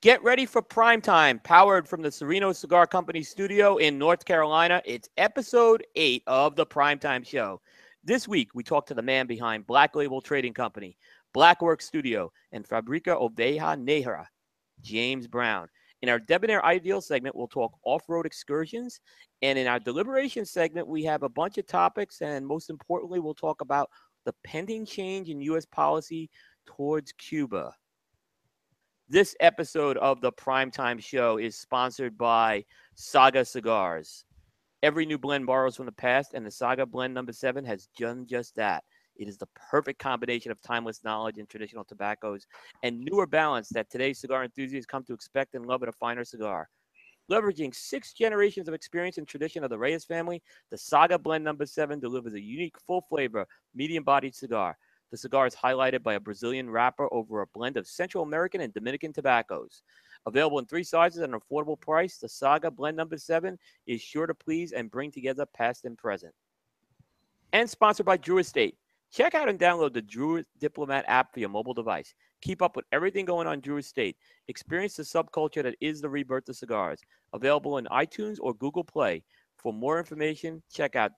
Get ready for prime time, powered from the Sereno Cigar Company studio in North Carolina. It's episode 8 of the Primetime Show. This week, we talk to the man behind Black Label Trading Company, Blackwork Studio, and Fabrica Oveja Negra, James Brown. In our Debonair Ideal segment, we'll talk off-road excursions. And in our Deliberation segment, we have a bunch of topics. And most importantly, we'll talk about the pending change in U.S. policy towards Cuba. This episode of the Primetime Show is sponsored by Saga Cigars. Every new blend borrows from the past, and the Saga Blend No. 7 has done just that. It is the perfect combination of timeless knowledge and traditional tobaccos and newer balance that today's cigar enthusiasts come to expect and love in a finer cigar. Leveraging 6 generations of experience and tradition of the Reyes family, the Saga Blend No. 7 delivers a unique, full-flavor, medium-bodied cigar. The cigar is highlighted by a Brazilian wrapper over a blend of Central American and Dominican tobaccos. Available in 3 sizes at an affordable price, the Saga Blend No. 7 is sure to please and bring together past and present. And sponsored by Drew Estate. Check out and download the Drew Diplomat app for your mobile device. Keep up with everything going on Drew Estate. Experience the subculture that is the rebirth of cigars. Available in iTunes or Google Play. For more information, check out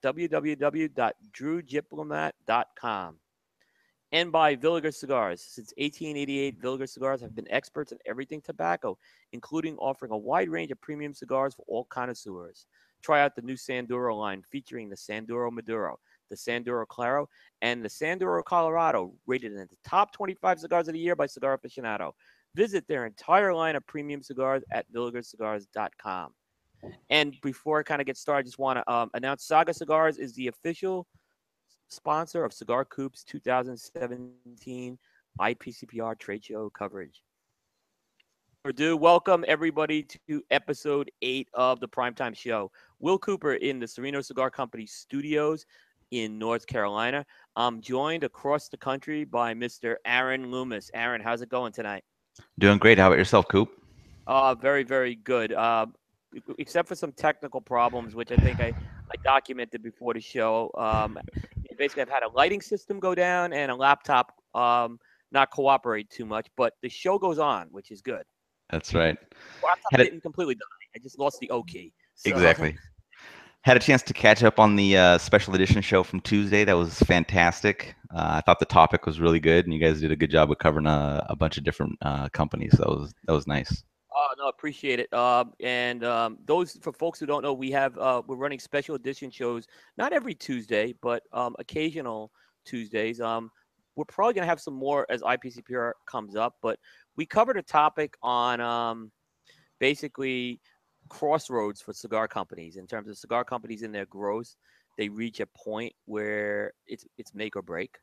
www.drewdiplomat.com. And by Villiger Cigars. Since 1888, Villiger Cigars have been experts in everything tobacco, including offering a wide range of premium cigars for all connoisseurs. Try out the new Sanduro line featuring the Sanduro Maduro, the Sanduro Claro, and the Sanduro Colorado, rated in the top 25 cigars of the year by Cigar Aficionado. Visit their entire line of premium cigars at villigercigars.com. And before I kind of get started, I just want to announce Saga Cigars is the official sponsor of Cigar Coop's 2017 IPCPR trade show coverage. Purdue, welcome everybody to episode 8 of the Primetime Show. Will Cooper in the Sereno Cigar Company studios in North Carolina. I'm joined across the country by Mr. Aaron Loomis. Aaron, how's it going tonight? Doing great. How about yourself, Coop? Very, very good. Except for some technical problems, which I think I documented before the show. Basically, I've had a lighting system go down and a laptop not cooperate too much, but the show goes on, which is good. That's right. Laptop didn't completely die. I just lost the O key. So. Exactly. Had a chance to catch up on the special edition show from Tuesday. That was fantastic. I thought the topic was really good, and you guys did a good job of covering a bunch of different companies. So that was nice. Oh, no, appreciate it. Those, for folks who don't know, we're running special edition shows, not every Tuesday, but occasional Tuesdays. We're probably going to have some more as IPCPR comes up, but we covered a topic on basically crossroads for cigar companies in terms of cigar companies in their growth. They reach a point where it's make or break.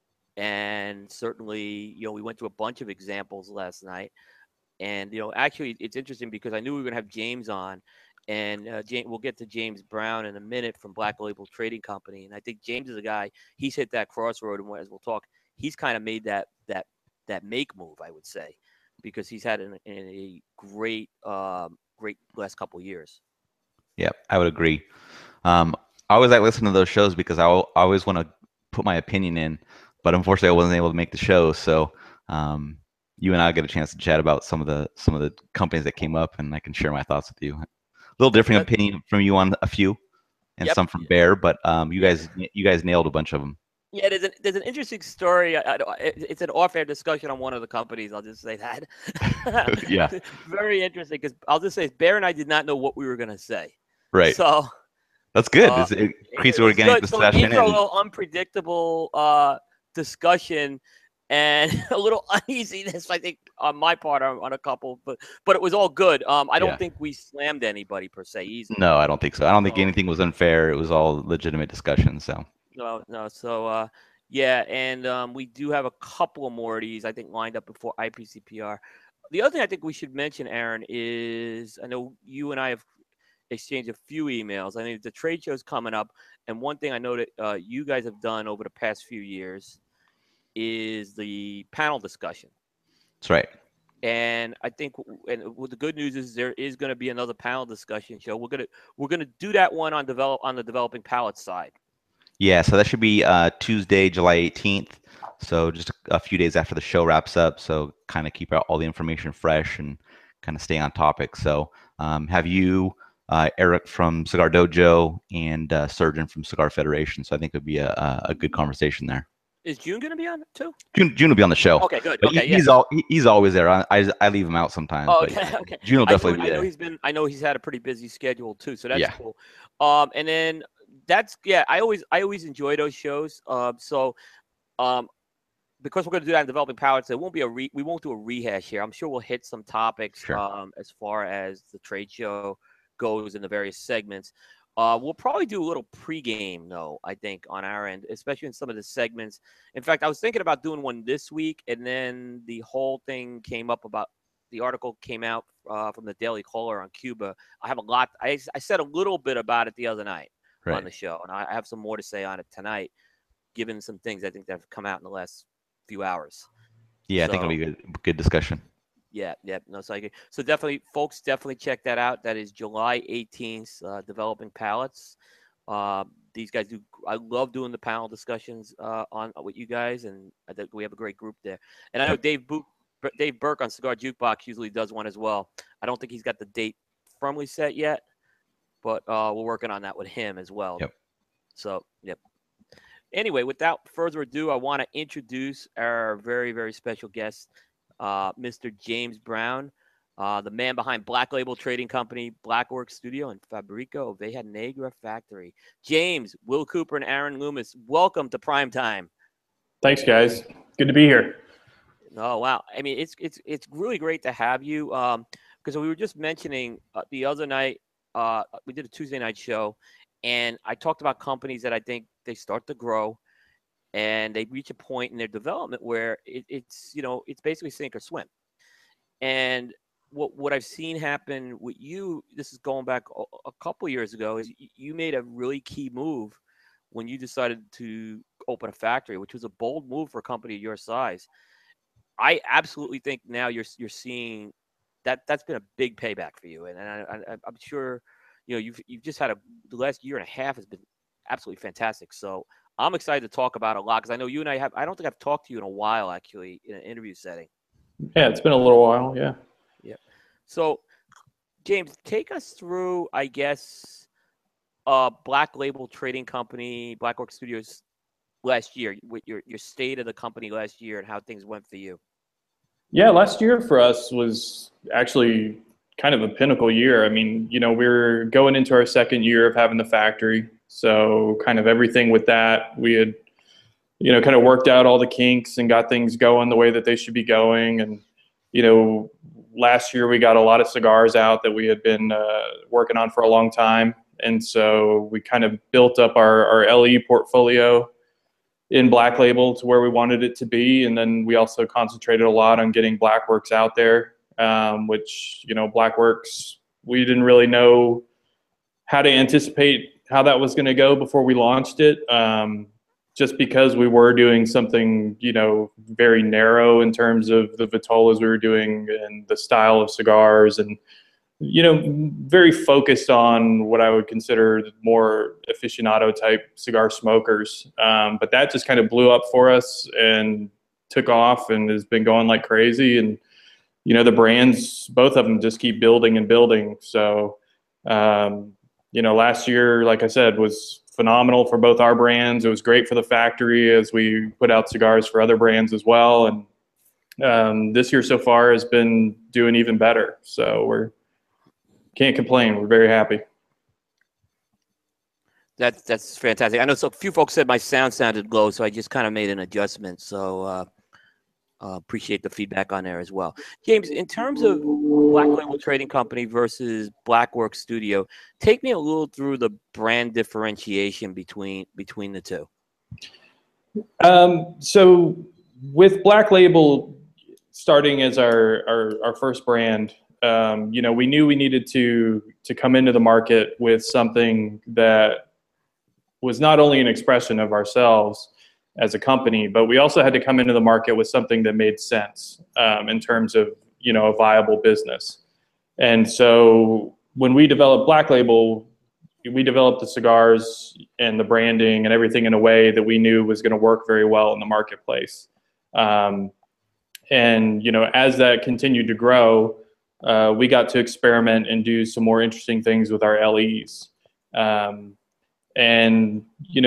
And certainly, we went through a bunch of examples last night. And, actually, it's interesting because I knew we were going to have James on. And we'll get to James Brown in a minute from Black Label Trading Company. And I think James is a guy, he's hit that crossroad. And as we'll talk, he's kind of made that make move, I would say, because he's had a great last couple of years. Yeah, I would agree. I always like listening to those shows because I always want to put my opinion in. But unfortunately, I wasn't able to make the show. So you and I get a chance to chat about some of the companies that came up, and I can share my thoughts with you. A little different opinion from you on a few, and some from Bear, but you guys nailed a bunch of them. Yeah, there's an interesting story. It's an off-air discussion on one of the companies. I'll just say that. Yeah. Very interesting because I'll just say Bear and I did not know what we were going to say. Right. So that's good. It increases organic discussion. So it a little unpredictable discussion. And a little uneasiness, I think, on my part on a couple, but it was all good. I don't think we slammed anybody per se easily. No, I don't think so. I don't think anything was unfair. It was all legitimate discussion. So no. So and we do have a couple of more of these I think lined up before IPCPR. The other thing I think we should mention, Aaron, is I know you and I have exchanged a few emails. I think the trade show's coming up, and one thing I know that you guys have done over the past few years is the panel discussion. That's right. And I think, the good news is there is going to be another panel discussion show. We're gonna do that one on the developing palate side. Yeah, so that should be Tuesday, July 18th. So just a few days after the show wraps up. So kind of keep all the information fresh and kind of stay on topic. So have you, Eric from Cigar Dojo, and Surgeon from Cigar Federation. So I think it would be a good conversation there. Is June going to be on too? June will be on the show. Okay, good. But Okay, he's always there. I leave him out sometimes. Oh, but okay, okay. June will definitely be there. I know he's had a pretty busy schedule too, so that's cool. And then I always enjoy those shows. Because we're going to do that in developing palates, we won't do a rehash here. I'm sure we'll hit some topics as far as the trade show goes in the various segments. We'll probably do a little pregame, though, I think, on our end, especially in some of the segments. In fact, I was thinking about doing one this week, and then the whole thing came up about the article came out from the Daily Caller on Cuba. I have a lot. I said a little bit about it the other night on the show, and I have some more to say on it tonight, given some things I think that have come out in the last few hours. Yeah, I think it'll be a good discussion. Yeah. No, so definitely, folks, check that out. That is July 18th, Developing Palates. These guys do. I love doing the panel discussions on with you guys, and I think we have a great group there. And I know Dave Burke on Cigar Jukebox usually does one as well. I don't think he's got the date firmly set yet, but we're working on that with him as well. Yep. So, yep. Anyway, without further ado, I want to introduce our very, very special guest, Mr. James Brown, the man behind Black Label Trading Company, Blackworks Studio, and Fabrico Oveja Negra Factory. James, Will Cooper, and Aaron Loomis, welcome to Primetime. Thanks, guys. Good to be here. Oh, wow. I mean, it's really great to have you because we were just mentioning the other night, we did a Tuesday night show, and I talked about companies that I think they start to grow and they reach a point in their development where it's basically sink or swim. And what I've seen happen with you, this is going back a couple of years ago, is you made a really key move when you decided to open a factory, which was a bold move for a company your size. I absolutely think now you're seeing that's been a big payback for you, and I'm sure you've just had the last year and a half has been absolutely fantastic. So I'm excited to talk about it a lot because I know you and I don't think I've talked to you in a while actually in an interview setting. Yeah, it's been a little while. Yeah. So James, take us through, I guess, Black Label Trading Company, Blackworks Studios last year, with your state of the company last year and how things went for you. Yeah, last year for us was actually kind of a pinnacle year. I mean, we're going into our second year of having the factory. So kind of everything with that, we had, kind of worked out all the kinks and got things going the way that they should be going. And, last year we got a lot of cigars out that we had been working on for a long time. And so we kind of built up our LE portfolio in Black Label to where we wanted it to be. And then we also concentrated a lot on getting Blackworks out there, which, Blackworks, we didn't really know how to anticipate how that was going to go before we launched it. Just because we were doing something, very narrow in terms of the vitolas we were doing and the style of cigars and, very focused on what I would consider more aficionado type cigar smokers. But that just kind of blew up for us and took off and has been going like crazy. And, the brands, both of them just keep building and building. So, last year, like I said, was phenomenal for both our brands. It was great for the factory as we put out cigars for other brands as well. And this year so far has been doing even better. So can't complain. We're very happy. That's fantastic. I know a few folks said my sound sounded low, so I just kind of made an adjustment. So appreciate the feedback on there as well. James, in terms of Black Label Trading Company versus Blackworks Studio, take me a little through the brand differentiation between the two. So with Black Label starting as our first brand, we knew we needed to come into the market with something that was not only an expression of ourselves as a company, but we also had to come into the market with something that made sense in terms of, a viable business. And so when we developed Black Label, we developed the cigars and the branding and everything in a way that we knew was going to work very well in the marketplace. And, as that continued to grow, we got to experiment and do some more interesting things with our LEs. And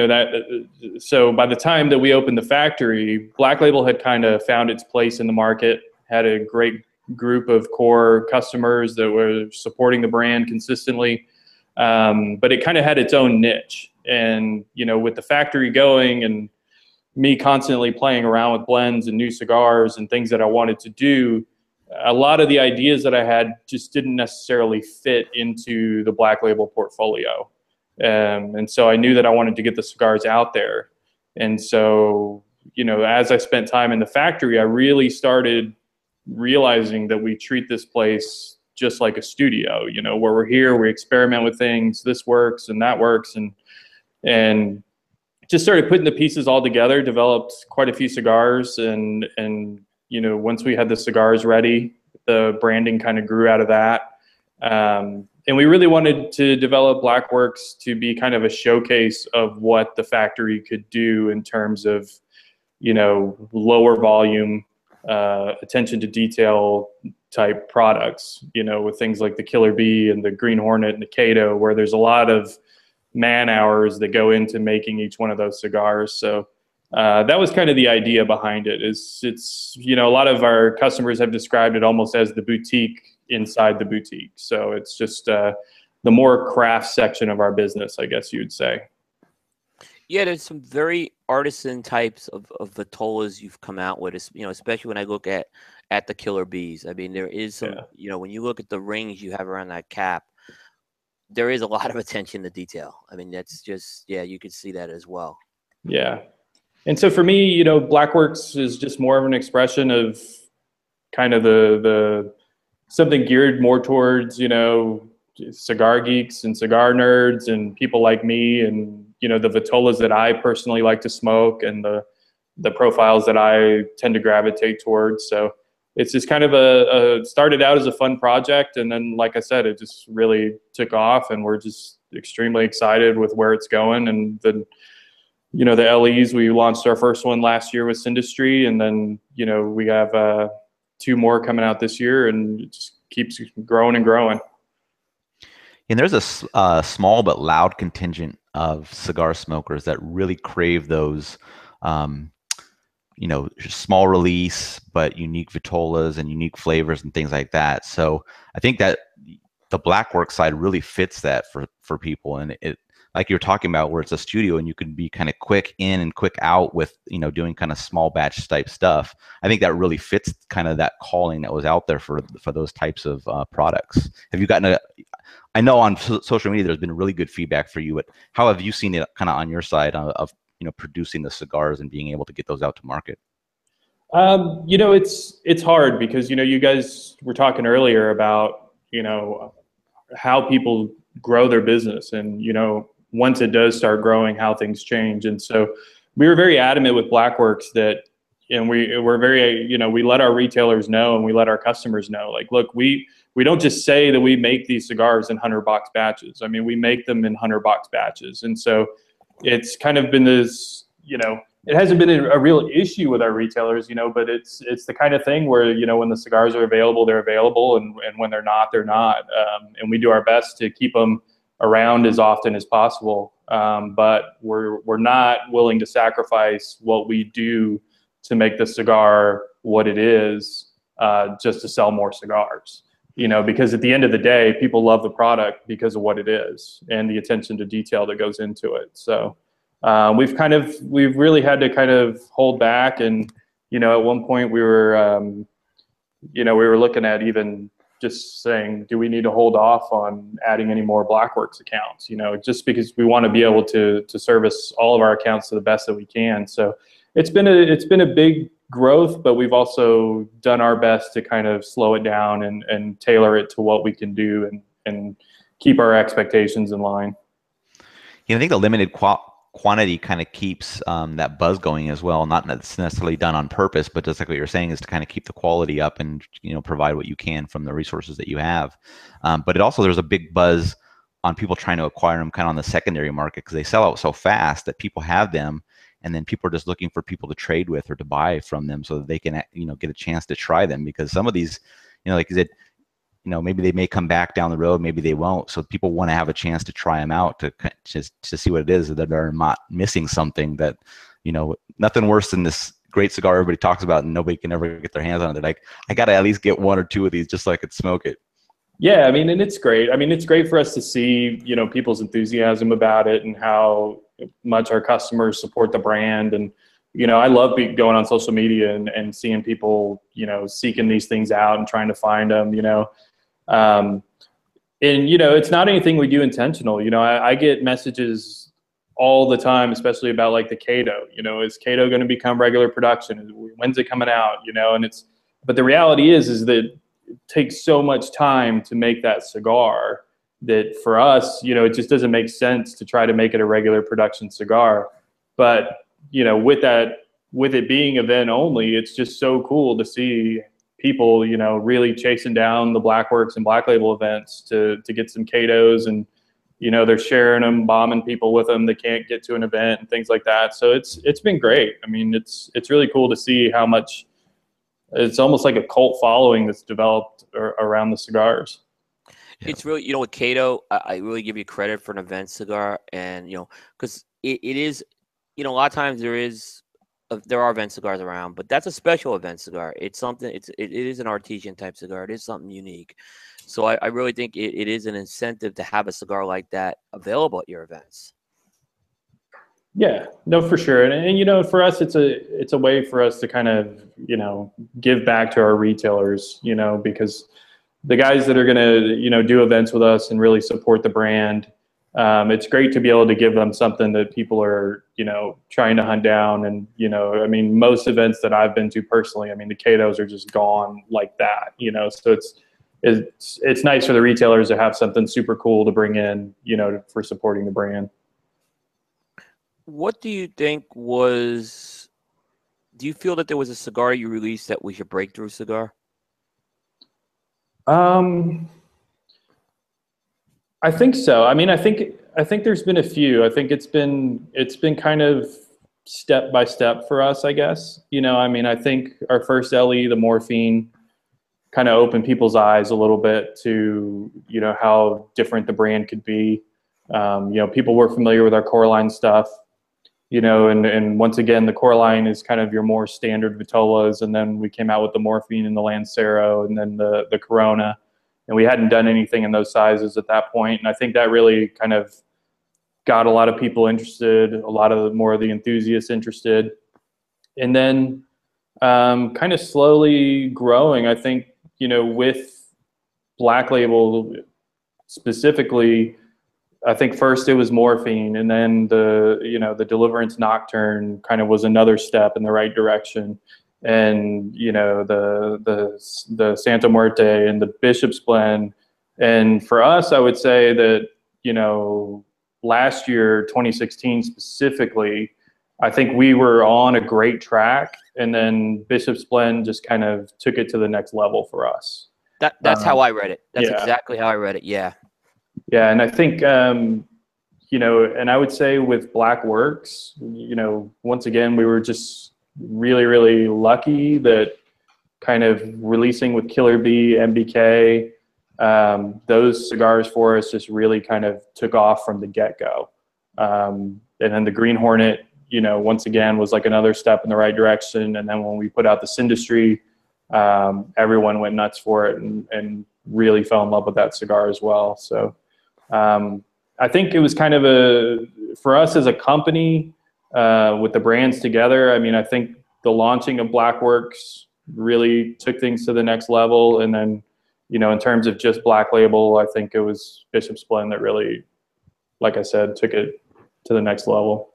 so by the time that we opened the factory, Black Label had kind of found its place in the market, had a great group of core customers that were supporting the brand consistently. But it kind of had its own niche. And, with the factory going and me constantly playing around with blends and new cigars and things that I wanted to do, a lot of the ideas that I had just didn't necessarily fit into the Black Label portfolio. And so I knew that I wanted to get the cigars out there. And so, as I spent time in the factory, I really started realizing that we treat this place just like a studio, where we're here, we experiment with things, this works and that works, and just started putting the pieces all together, developed quite a few cigars, and once we had the cigars ready, the branding kind of grew out of that. And we really wanted to develop Blackworks to be kind of a showcase of what the factory could do in terms of, lower volume, attention to detail type products, with things like the Killer Bee and the Green Hornet and the Cato, where there's a lot of man hours that go into making each one of those cigars. So that was kind of the idea behind it. It's a lot of our customers have described it almost as the boutique inside the boutique. So it's just the more craft section of our business, I guess you would say. Yeah, there's some very artisan types of vitolas you've come out with, especially when I look at the Killer Bees. I mean, there is some, when you look at the rings you have around that cap, there is a lot of attention to detail. I mean, that's just, you could see that as well. Yeah. And so for me, Blackworks is just more of an expression of kind of the something geared more towards, cigar geeks and cigar nerds and people like me, and, the vitolas that I personally like to smoke and the profiles that I tend to gravitate towards. So it's just kind of started out as a fun project. And then, like I said, it just really took off, and we're just extremely excited with where it's going. And then, the LEs, we launched our first one last year with Syndustry, and then, we have 2 more coming out this year, and it just keeps growing and growing. And there's a small but loud contingent of cigar smokers that really crave those, small release but unique vitolas and unique flavors and things like that. So I think that the Blackwork side really fits that for people, and it, like you're talking about, where it's a studio and you can be kind of quick in and quick out with, doing kind of small batch type stuff. I think that really fits kind of that calling that was out there for those types of products. Have you gotten I know on social media there's been really good feedback for you, but how have you seen it kind of on your side of producing the cigars and being able to get those out to market? It's hard because, you guys were talking earlier about, how people grow their business, and, once it does start growing, how things change. And so we were very adamant with Blackworks that, and we're very, we let our retailers know and we let our customers know, like, look, we don't just say that we make these cigars in 100-box batches. I mean, we make them in 100-box batches. And so it's kind of been this, it hasn't been a real issue with our retailers, but it's the kind of thing where, when the cigars are available, they're available, and when they're not, they're not. And we do our best to keep them around as often as possible. But we're not willing to sacrifice what we do to make the cigar what it is, just to sell more cigars. Because at the end of the day, people love the product because of what it is and the attention to detail that goes into it. So we've really had to kind of hold back. And, at one point we were, we were looking at even just saying, do we need to hold off on adding any more Blackworks accounts, just because we want to be able to service all of our accounts to the best that we can. So it's been a big growth, but we've also done our best to kind of slow it down and tailor it to what we can do and keep our expectations in line. I think the limited quantity kind of keeps that buzz going as well. Not necessarily done on purpose, but just like what you're saying, is to kind of keep the quality up and provide what you can from the resources that you have. But there's a big buzz on people trying to acquire them kind of on the secondary market, because they sell out so fast that people have them, and then people are just looking for people to trade with or to buy from them so that they can get a chance to try them. Because some of these, like you said, maybe they may come back down the road, maybe they won't. So people want to have a chance to try them out to just to see what it is, that they're not missing something that, nothing worse than this great cigar everybody talks about and nobody can ever get their hands on it. They're like, I got to at least get one or two of these just so I could smoke it. Yeah, I mean, and it's great. I mean, it's great for us to see, people's enthusiasm about it and how much our customers support the brand. And, I love going on social media and seeing people, seeking these things out and trying to find them, and, it's not anything we do intentional. I get messages all the time, especially about like the Cato, is Cato going to become regular production? When's it coming out? But the reality is that it takes so much time to make that cigar that for us, it just doesn't make sense to try to make it a regular production cigar. But, with it being event only, it's just so cool to see people, really chasing down the Blackworks and Black Label events to get some Catos, and, they're sharing them, bombing people with them that can't get to an event and things like that. So it's been great. I mean, it's really cool to see how much. It's almost like a cult following that's developed around the cigars. It's really, with Cato, I really give you credit for an event cigar, and because it is, a lot of times there are event cigars around, but that's a special event cigar. It's something. It is an artesian type cigar. It is something unique. So I really think it is an incentive to have a cigar like that available at your events. Yeah, no, for sure. And for us, it's a way for us to kind of, give back to our retailers, because the guys that are going to, do events with us and really support the brand, it's great to be able to give them something that people are, trying to hunt down. And, I mean, most events that I've been to personally, I mean, the Catos are just gone like that, so it's nice for the retailers to have something super cool to bring in, for supporting the brand. What do you think do you feel that there was a cigar you released that was your breakthrough cigar? I think so. I mean, I think there's been a few. I think it's been kind of step by step for us, I guess. I mean, I think our first LE, the Morphine, kind of opened people's eyes a little bit to, how different the brand could be. People were familiar with our Coraline stuff. And once again, the Coraline is kind of your more standard Vitolas, and then we came out with the Morphine and the Lancero, and then the Corona, and we hadn't done anything in those sizes at that point. And I think that really kind of got a lot of people interested, a lot of more of the enthusiasts interested, and then kind of slowly growing. I think with Black Label specifically, I think first it was Morphine, and then the Deliverance Nocturne kind of was another step in the right direction, and the Santa Muerte and the Bishop's Blend. And for us, I would say that last year, 2016 specifically, I think we were on a great track, and then Bishop's Blend just kind of took it to the next level for us. That's how I read it. That's exactly how I read it. Yeah. Yeah, and I think, and I would say with Black Works, once again, we were just really, really lucky that kind of releasing with Killer Bee, MBK, those cigars for us just really kind of took off from the get-go. And then the Green Hornet, once again, was like another step in the right direction. And then when we put out the Syndustry, everyone went nuts for it and really fell in love with that cigar as well. So I think it was kind of for us as a company, with the brands together, I mean, I think the launching of Black Works really took things to the next level. And then, in terms of just Black Label, I think it was Bishop's Blend that really, like I said, took it to the next level.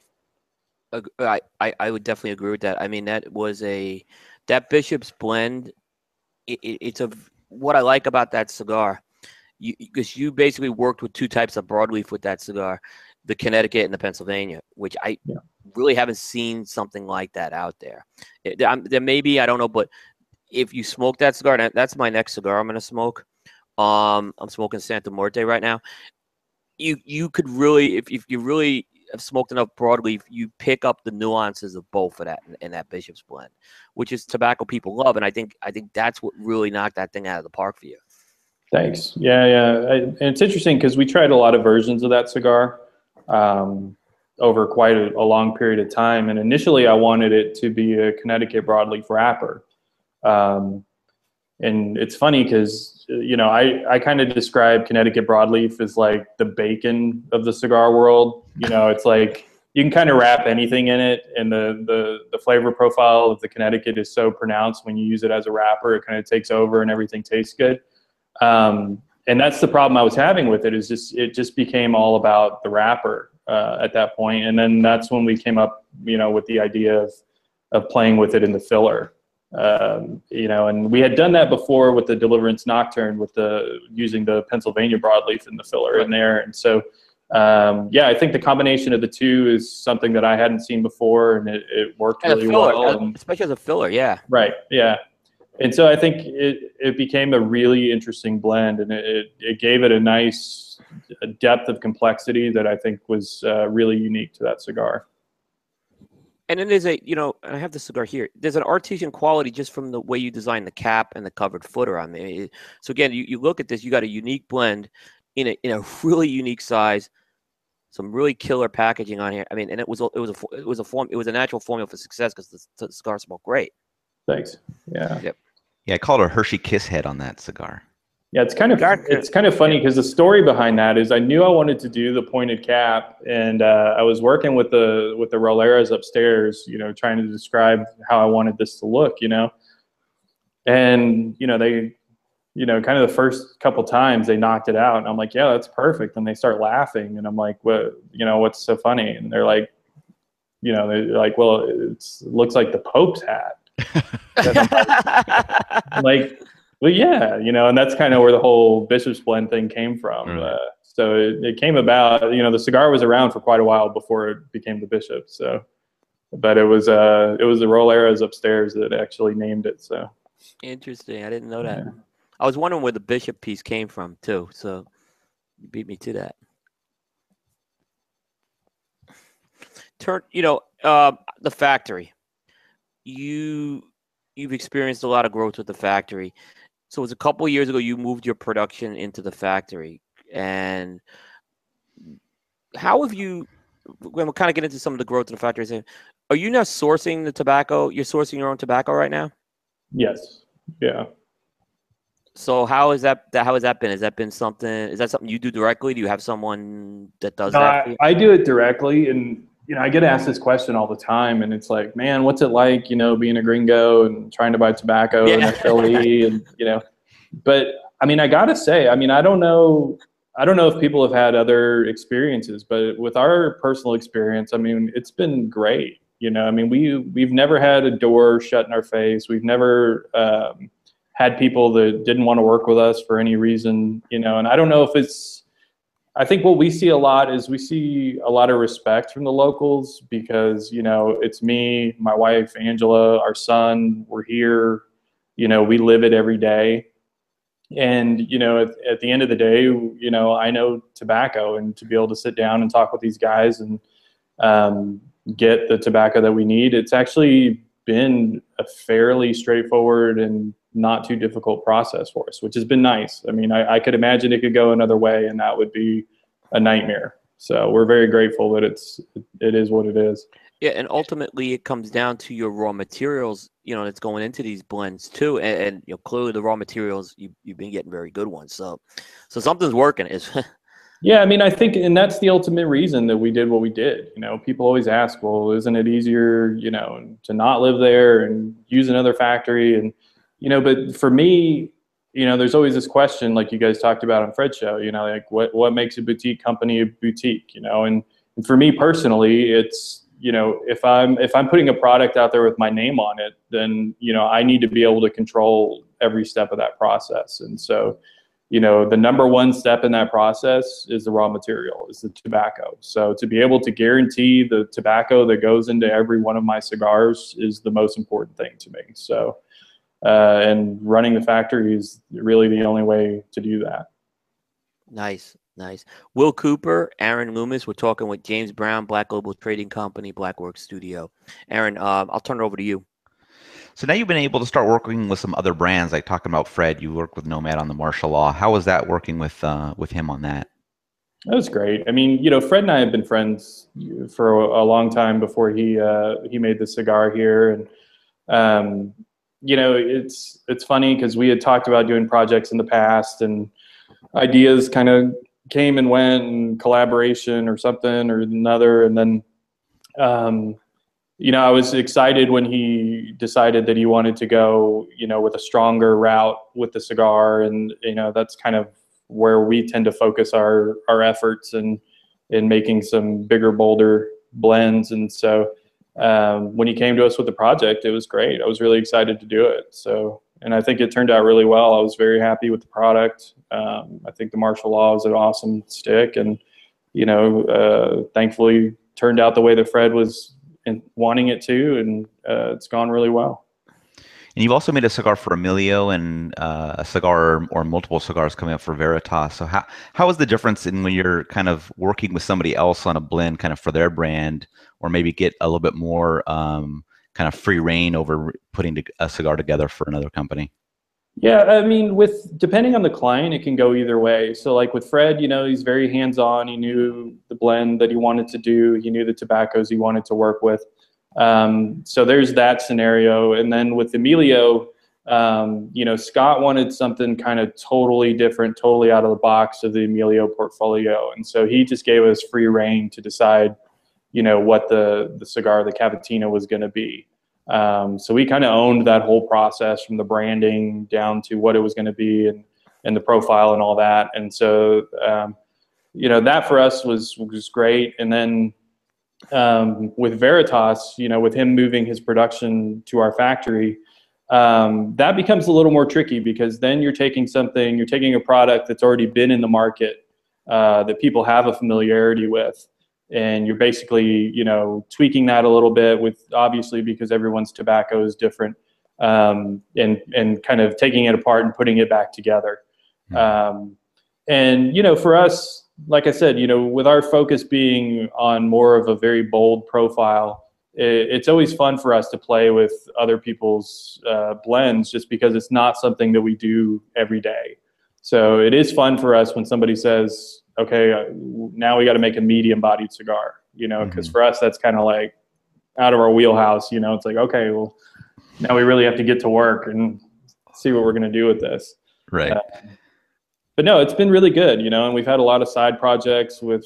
I would definitely agree with that. I mean, that Bishop's Blend, it's what I like about that cigar, because you basically worked with two types of broadleaf with that cigar, the Connecticut and the Pennsylvania, which I really haven't seen something like that out there. There may be, I don't know, but if you smoke that cigar, that's my next cigar I'm going to smoke. I'm smoking Santa Muerte right now. You could really, if you really have smoked enough broadleaf, you pick up the nuances of both of that in that Bishop's Blend, which is tobacco people love, and I think that's what really knocked that thing out of the park for you. Thanks. Yeah. And it's interesting because we tried a lot of versions of that cigar over quite a long period of time. And initially, I wanted it to be a Connecticut broadleaf wrapper. Um, and it's funny because, I kind of describe Connecticut broadleaf as like the bacon of the cigar world. It's like you can kind of wrap anything in it, and the flavor profile of the Connecticut is so pronounced when you use it as a wrapper, it kind of takes over and everything tastes good. And that's the problem I was having with it, is it just became all about the wrapper at that point. And then that's when we came up, with the idea of playing with it in the filler. And we had done that before with the Deliverance Nocturne using the Pennsylvania broadleaf in the filler in there. And so, I think the combination of the two is something that I hadn't seen before, and it worked really well. Especially as a filler, yeah. Right, yeah. And so I think it became a really interesting blend, and it gave it a nice depth of complexity that I think was really unique to that cigar. And then there's I have the cigar here. There's an artisan quality just from the way you design the cap and the covered footer on there. So again, you look at this, you got a unique blend in a really unique size, some really killer packaging on here. I mean, and it was a natural formula for success because the cigar smelled great. Thanks. Yeah. Yep. Yeah, I called it a Hershey Kiss head on that cigar. Yeah, it's kind of funny because the story behind that is I knew I wanted to do the pointed cap, and I was working with the Roleras upstairs, trying to describe how I wanted this to look, and they, kind of the first couple times they knocked it out, and I'm like, yeah, that's perfect, and they start laughing, and I'm like, what, what's so funny? And they're like, well, it looks like the Pope's hat. Like, well, yeah, and that's kind of where the whole Bishop's Blend thing came from. So it came about, the cigar was around for quite a while before it became the Bishop. So, but it was the Roleras upstairs that actually named it. So interesting. I didn't know that. Yeah. I was wondering where the Bishop piece came from too. So you beat me to that. The factory. You've experienced a lot of growth with the factory. So it was a couple of years ago you moved your production into the factory. And how have you, when we'll kind of get into some of the growth in the factory, are you now sourcing the tobacco? You're sourcing your own tobacco right now? Yes. Yeah. So how has that been? Is that something you do directly? Do you have someone that does that for you? I do it directly, and I get asked this question all the time, and it's like, man, what's it like, being a gringo and trying to buy tobacco in Philly, and but I mean, I gotta say, I mean, I don't know if people have had other experiences, but with our personal experience, I mean, it's been great. I mean, we've never had a door shut in our face. We've never had people that didn't want to work with us for any reason, and I don't know if it's. I think what we see a lot is we see a lot of respect from the locals because, it's me, my wife, Angela, our son, we're here, we live it every day. And, at the end of the day, I know tobacco, and to be able to sit down and talk with these guys and get the tobacco that we need, it's actually been a fairly straightforward and not too difficult process for us, which has been nice. I mean, I could imagine it could go another way, and that would be a nightmare. So we're very grateful that it is what it is. Yeah, and ultimately it comes down to your raw materials, that's going into these blends too. And clearly the raw materials, you've been getting very good ones. So something's working. Yeah, I mean, I think, and that's the ultimate reason that we did what we did. People always ask, well, isn't it easier, to not live there and use another factory? And, but for me, there's always this question, like you guys talked about on Fred's show, like what makes a boutique company a boutique, and for me personally, it's, if I'm putting a product out there with my name on it, then, I need to be able to control every step of that process. And so, the number one step in that process is the raw material, is the tobacco. So to be able to guarantee the tobacco that goes into every one of my cigars is the most important thing to me. So, and running the factory is really the only way to do that. Nice. Will Cooper, Aaron Loomis. We're talking with James Brown, Black Global Trading Company, Blackworks Studio. Aaron, I'll turn it over to you. So now you've been able to start working with some other brands, like talking about Fred. You worked with Nomad on the Martial Law. How was that working with him on that? That was great. I mean, Fred and I have been friends for a long time before he made the cigar here, and it's funny because we had talked about doing projects in the past, and ideas kind of came and went, and collaboration or something or another, and then I was excited when he decided that he wanted to go, with a stronger route with the cigar, and that's kind of where we tend to focus our efforts and in making some bigger, bolder blends. And so when he came to us with the project, it was great. I was really excited to do it. So, and I think it turned out really well. I was very happy with the product. I think the Martial Law is an awesome stick, and thankfully turned out the way that Fred was wanting it to, and it's gone really well. And you've also made a cigar for Emilio, and a cigar or multiple cigars coming up for Veritas. So how is the difference in when you're kind of working with somebody else on a blend kind of for their brand, or maybe get a little bit more kind of free reign over putting a cigar together for another company? Yeah, I mean, depending on the client, it can go either way. So like with Fred, he's very hands-on. He knew the blend that he wanted to do. He knew the tobaccos he wanted to work with. So there's that scenario. And then with Emilio, Scott wanted something kind of totally different, totally out of the box of the Emilio portfolio. And so he just gave us free reign to decide, what the cigar, the Cavatina, was going to be. So we kind of owned that whole process from the branding down to what it was going to be, and the profile and all that. And so, that for us was great. And then with Veritas, with him moving his production to our factory, that becomes a little more tricky, because then you're taking a product that's already been in the market, that people have a familiarity with. And you're basically, tweaking that a little bit obviously because everyone's tobacco is different, and kind of taking it apart and putting it back together. And, for us, like I said, with our focus being on more of a very bold profile, it's always fun for us to play with other people's blends, just because it's not something that we do every day. So it is fun for us when somebody says, okay, now we got to make a medium-bodied cigar, because for us, that's kind of like out of our wheelhouse. It's like, okay, well, now we really have to get to work and see what we're going to do with this. Right. But no, it's been really good, and we've had a lot of side projects with,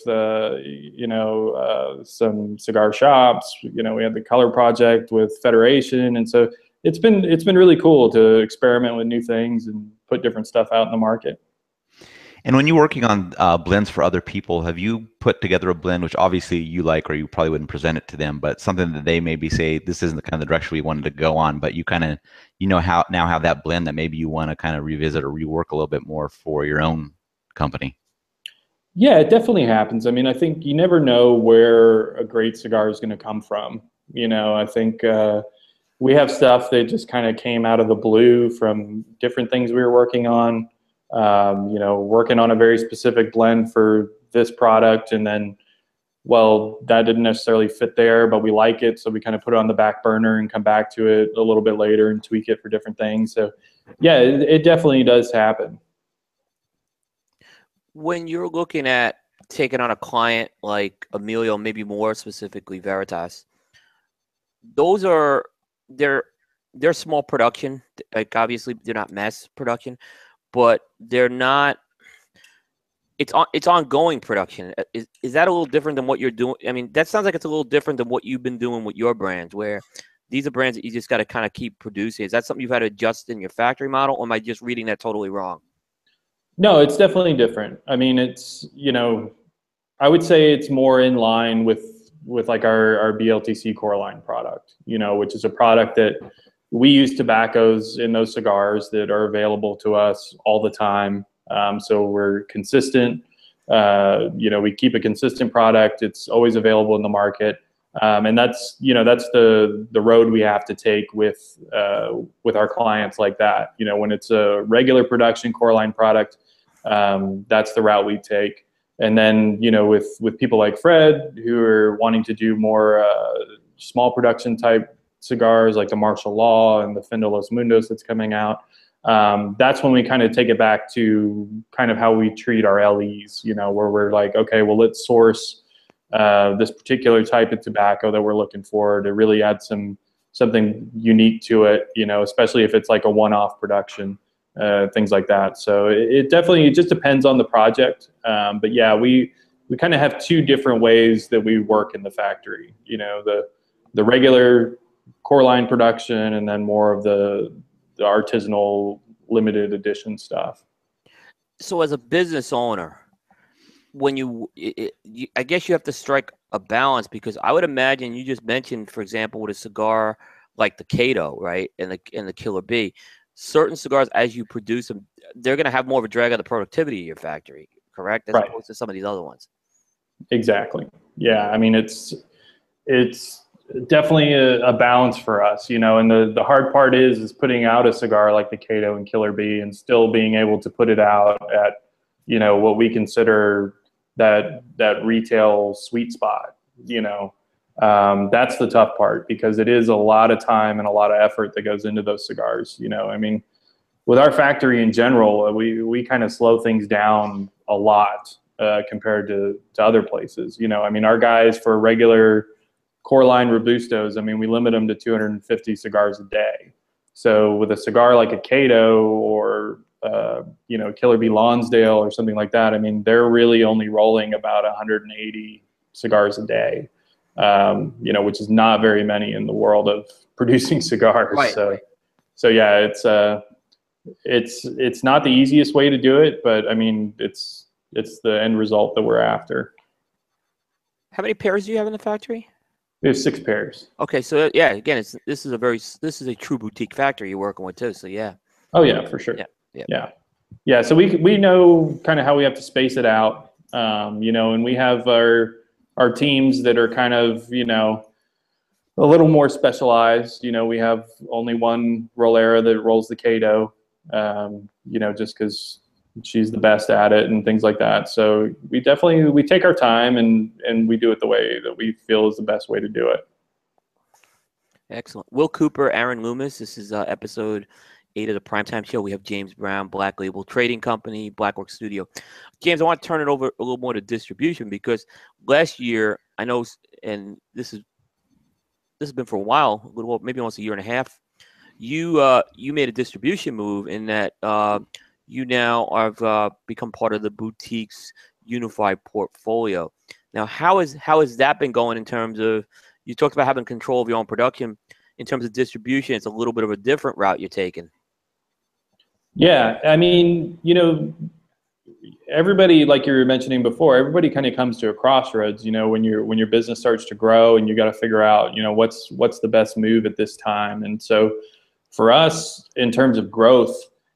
some cigar shops. We had the color project with Federation. And so it's been really cool to experiment with new things and put different stuff out in the market. And when you're working on blends for other people, have you put together a blend which obviously you like, or you probably wouldn't present it to them, but something that they maybe say, this isn't the kind of the direction we wanted to go on, but you kind of, how now have that blend that maybe you want to kind of revisit or rework a little bit more for your own company? Yeah, it definitely happens. I mean, I think you never know where a great cigar is going to come from. I think we have stuff that just kind of came out of the blue from different things we were working on. Working on a very specific blend for this product, and then, well, that didn't necessarily fit there, but we like it, so we kind of put it on the back burner and come back to it a little bit later and tweak it for different things. So yeah, it definitely does happen. When you're looking at taking on a client like Emilio, maybe more specifically Veritas, they're small production. Like, obviously they're not mass production, but they're not. It's ongoing production. Is that a little different than what you're doing? I mean, that sounds like it's a little different than what you've been doing with your brands, where these are brands that you just got to kind of keep producing. Is that something you've had to adjust in your factory model, or am I just reading that totally wrong? No, it's definitely different. I mean, it's, I would say it's more in line with like our BLTC core line product, which is a product that we use tobaccos in those cigars that are available to us all the time. So we're consistent. We keep a consistent product. It's always available in the market. And that's the road we have to take with our clients like that. When it's a regular production core line product, that's the route we take. And then, with people like Fred, who are wanting to do more small production type cigars like the Martial Law and the Fin de los Mundos that's coming out, that's when we kind of take it back to kind of how we treat our LEs, you know, where we're like, okay, well, let's source this particular type of tobacco that we're looking for to really add something unique to it, you know, especially if it's like a one-off production, things like that. So it definitely, it just depends on the project. But yeah, we kind of have two different ways that we work in the factory, you know, the regular core line production and then more of the artisanal limited edition stuff. So as a business owner, when I guess you have to strike a balance, because I would imagine you just mentioned, for example, with a cigar like the Cato, right, and the Killer Bee, certain cigars as you produce them, they're going to have more of a drag on the productivity of your factory, correct? As opposed to some of these other ones. Exactly. Yeah. I mean, it's definitely a balance for us, you know, and the hard part is putting out a cigar like the Cato and Killer Bee and still being able to put it out at, you know, what we consider that retail sweet spot, you know. That's the tough part, because it is a lot of time and a lot of effort that goes into those cigars, you know. I mean, with our factory in general, we kind of slow things down a lot compared to other places, you know. I mean, our guys for regular core line Robustos, I mean, we limit them to 250 cigars a day. So with a cigar like a Cato or you know, Killer Bee Lonsdale or something like that, I mean, they're really only rolling about 180 cigars a day, you know, which is not very many in the world of producing cigars. Right. So yeah, it's not the easiest way to do it, but I mean, it's the end result that we're after. How many pairs do you have in the factory? We have 6 pairs. Okay, so yeah, again, this is a true boutique factory you're working with too. So yeah. Oh yeah, for sure. Yeah. So we know kind of how we have to space it out, you know, and we have our teams that are kind of, you know, a little more specialized. You know, we have only one rollera that rolls the Cato, you know, just because she's the best at it and things like that. So we take our time and we do it the way that we feel is the best way to do it. Excellent. Will Cooper, Aaron Loomis. This is episode 8 of the Primetime Show. We have James Brown, Black Label Trading Company, Blackwork Studio. James, I want to turn it over a little more to distribution, because last year, I know, and this has been for a while, a little, maybe almost a year and a half. You made a distribution move in that you now have become part of the boutique's unified portfolio. Now, how has that been going in terms of, you talked about having control of your own production. In terms of distribution, it's a little bit of a different route you're taking. Yeah, I mean, you know, everybody, like you were mentioning before, everybody kind of comes to a crossroads, you know, when your business starts to grow and you got to figure out, you know, what's the best move at this time. And so for us, in terms of growth,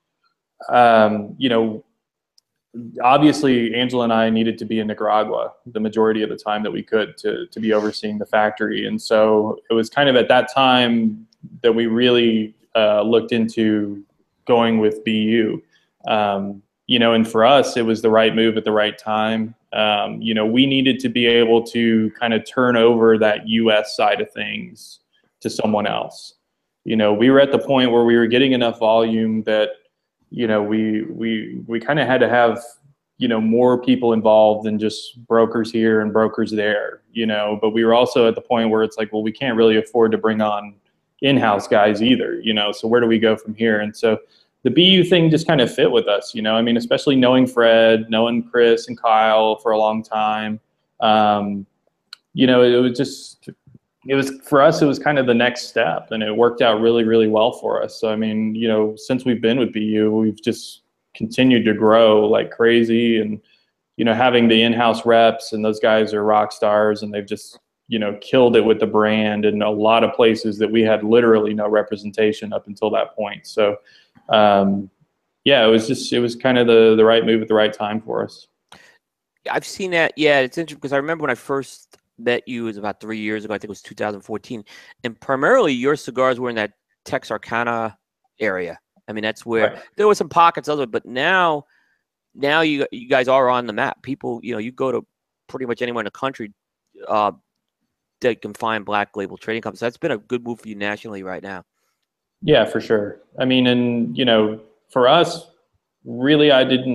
you know, obviously Angela and I needed to be in Nicaragua the majority of the time that we could to be overseeing the factory. And so it was kind of at that time that we really looked into going with BU. You know, and for us, it was the right move at the right time. You know, we needed to be able to kind of turn over that U.S. side of things to someone else. You know, we were at the point where we were getting enough volume that, you know, we kind of had to have, you know, more people involved than just brokers here and brokers there, you know, but we were also at the point where it's like, well, we can't really afford to bring on in-house guys either, you know, so where do we go from here? And so the BU thing just kind of fit with us, you know, I mean, especially knowing Fred, knowing Chris and Kyle for a long time, you know, it was for us, it was kind of the next step, and it worked out really, really well for us. So, I mean, you know, since we've been with BU, we've just continued to grow like crazy, and, you know, having the in-house reps, and those guys are rock stars, and they've just, you know, killed it with the brand in a lot of places that we had literally no representation up until that point. So, yeah, it was kind of the right move at the right time for us. I've seen that. Yeah, it's interesting because I remember when I first met you, it was about 3 years ago. I think it was 2014, and primarily your cigars were in that Texarkana area. I mean, that's where there were some pockets of it, but now you guys are on the map. People, you know, you go to pretty much anywhere in the country, that can find Black Label trading companies. That's been a good move for you nationally right now. Yeah, for sure. I mean, and for us, really,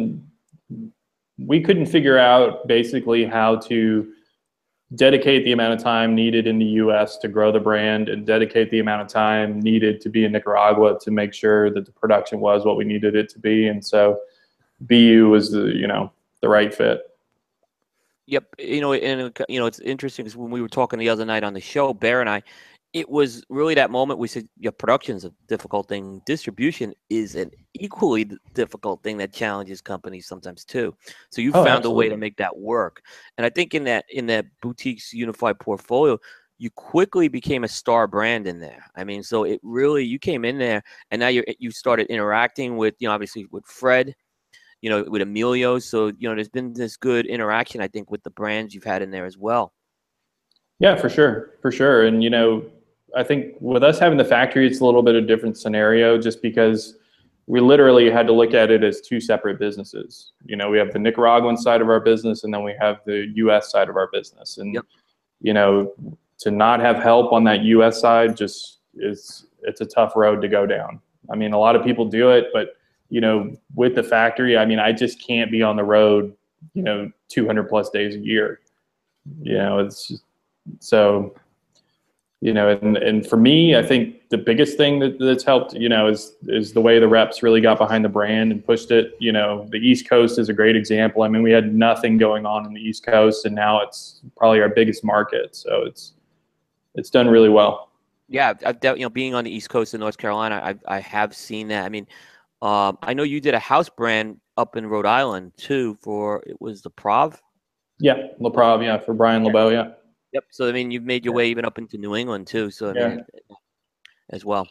we couldn't figure out basically how to dedicate the amount of time needed in the U.S. to grow the brand and dedicate the amount of time needed to be in Nicaragua to make sure that the production was what we needed it to be. And so BU was the right fit. Yep. It's interesting because when we were talking the other night on the show, Bear and I, it was really that moment we said, yeah, production's a difficult thing. Distribution is an equally difficult thing that challenges companies sometimes too. So you found absolutely. a way to make that work. And I think in that boutiques unified portfolio, you quickly became a star brand in there. I mean, so it really, you came in there and now you started interacting with, obviously with Fred, with Emilio. So, there's been this good interaction, I think, with the brands you've had in there as well. Yeah, for sure. For sure. And, I think with us having the factory, it's a little bit of a different scenario just because we literally had to look at it as two separate businesses. We have the Nicaraguan side of our business and then we have the U.S. side of our business. And, to not have help on that U.S. side just it's a tough road to go down. I mean, a lot of people do it, but, with the factory, I mean, I just can't be on the road, 200 plus days a year. It's just, so, and for me, I think the biggest thing that's helped, is the way the reps really got behind the brand and pushed it. The East Coast is a great example. I mean, we had nothing going on in the East Coast, and now it's probably our biggest market. So it's done really well. Yeah, being on the East Coast of North Carolina, I have seen that. I mean, I know you did a house brand up in Rhode Island too it was the Prov. Yeah, La Prov, yeah, for Brian LeBeau, yeah. Yep. So I mean, you've made your way even up into New England too. So I mean, as well.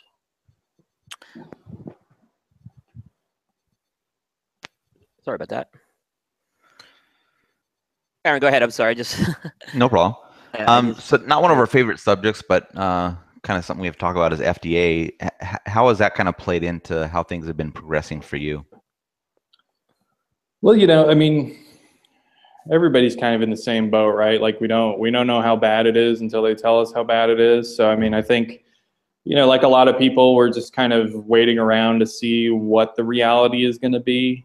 Sorry about that. Aaron, go ahead. I'm sorry. Just no problem. So not one of our favorite subjects, but kind of something we have to talk about is FDA. How has that kind of played into how things have been progressing for you? Well, I mean, everybody's kind of in the same boat, right? Like we don't know how bad it is until they tell us how bad it is. So, I mean, I think, like a lot of people, we're just kind of waiting around to see what the reality is going to be.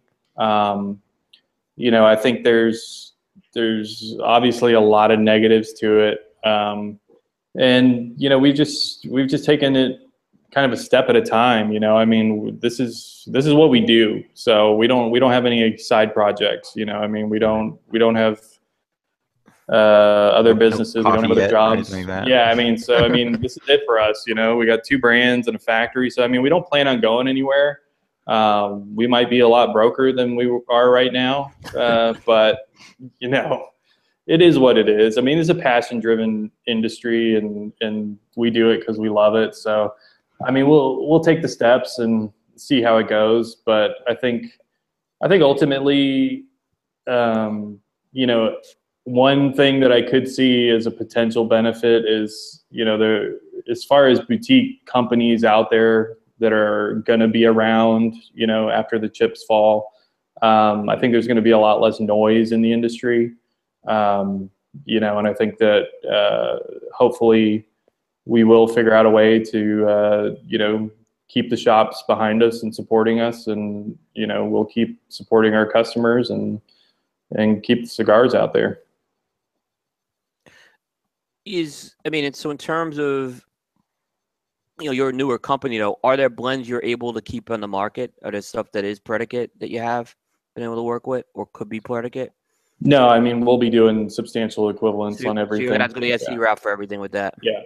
I think there's obviously a lot of negatives to it. And, we've just taken it kind of a step at a time. I mean, this is what we do. So we don't have any side projects. I mean, we don't have other businesses. We don't have other jobs. Like yeah, I mean, this is it for us. We got two brands and a factory. So I mean, we don't plan on going anywhere. We might be a lot broker than we are right now, but it is what it is. I mean, it's a passion-driven industry, and we do it because we love it. So, I mean, we'll take the steps and see how it goes. But I think ultimately, one thing that I could see as a potential benefit is, as far as boutique companies out there that are going to be around, after the chips fall, I think there's going to be a lot less noise in the industry. And I think that hopefully we will figure out a way to, keep the shops behind us and supporting us, and, we'll keep supporting our customers and keep the cigars out there. So in terms of, you're a newer company though, are there blends you're able to keep on the market? Are there stuff that is predicate that you have been able to work with or could be predicate? No, I mean, we'll be doing substantial equivalents on everything. So you're not going to get route for everything with that. Yeah.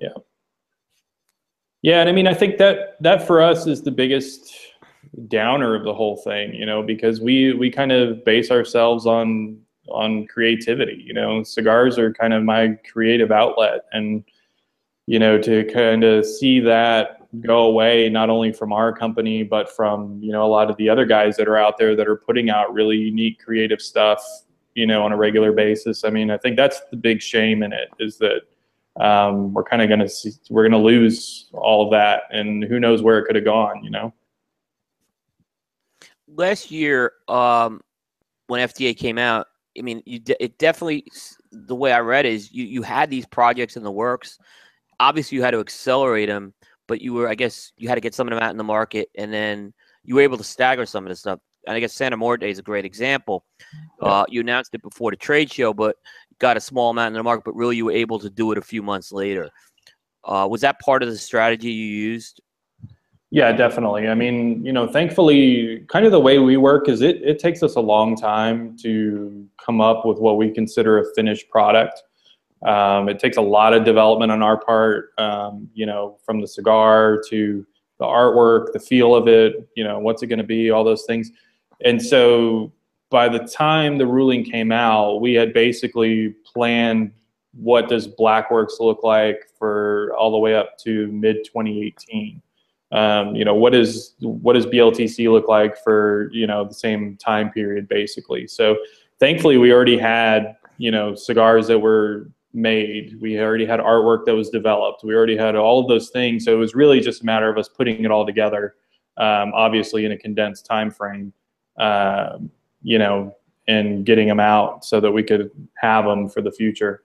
And I mean, I think that for us is the biggest downer of the whole thing, because we kind of base ourselves on creativity. Cigars are kind of my creative outlet, and to kind of see that go away, not only from our company, but from, a lot of the other guys that are out there that are putting out really unique creative stuff, on a regular basis. I mean, I think that's the big shame in it, is that we're going to lose all of that, and who knows where it could have gone, Last year, when FDA came out, I mean, it definitely, the way I read is you had these projects in the works. Obviously, you had to accelerate them, but I guess you had to get some of them out in the market, and then you were able to stagger some of the stuff. And I guess Santa Muerte is a great example. You announced it before the trade show, but got a small amount in the market, but really you were able to do it a few months later. Was that part of the strategy you used? Yeah, definitely. I mean, thankfully, kind of the way we work is it takes us a long time to come up with what we consider a finished product. It takes a lot of development on our part, from the cigar to the artwork, the feel of it, what's it going to be, all those things. And so by the time the ruling came out, we had basically planned what does Blackworks look like for all the way up to mid 2018. What does BLTC look like for, the same time period, basically. So thankfully we already had, cigars that were made. We already had artwork that was developed. We already had all of those things. So it was really just a matter of us putting it all together, obviously in a condensed time frame, and getting them out so that we could have them for the future.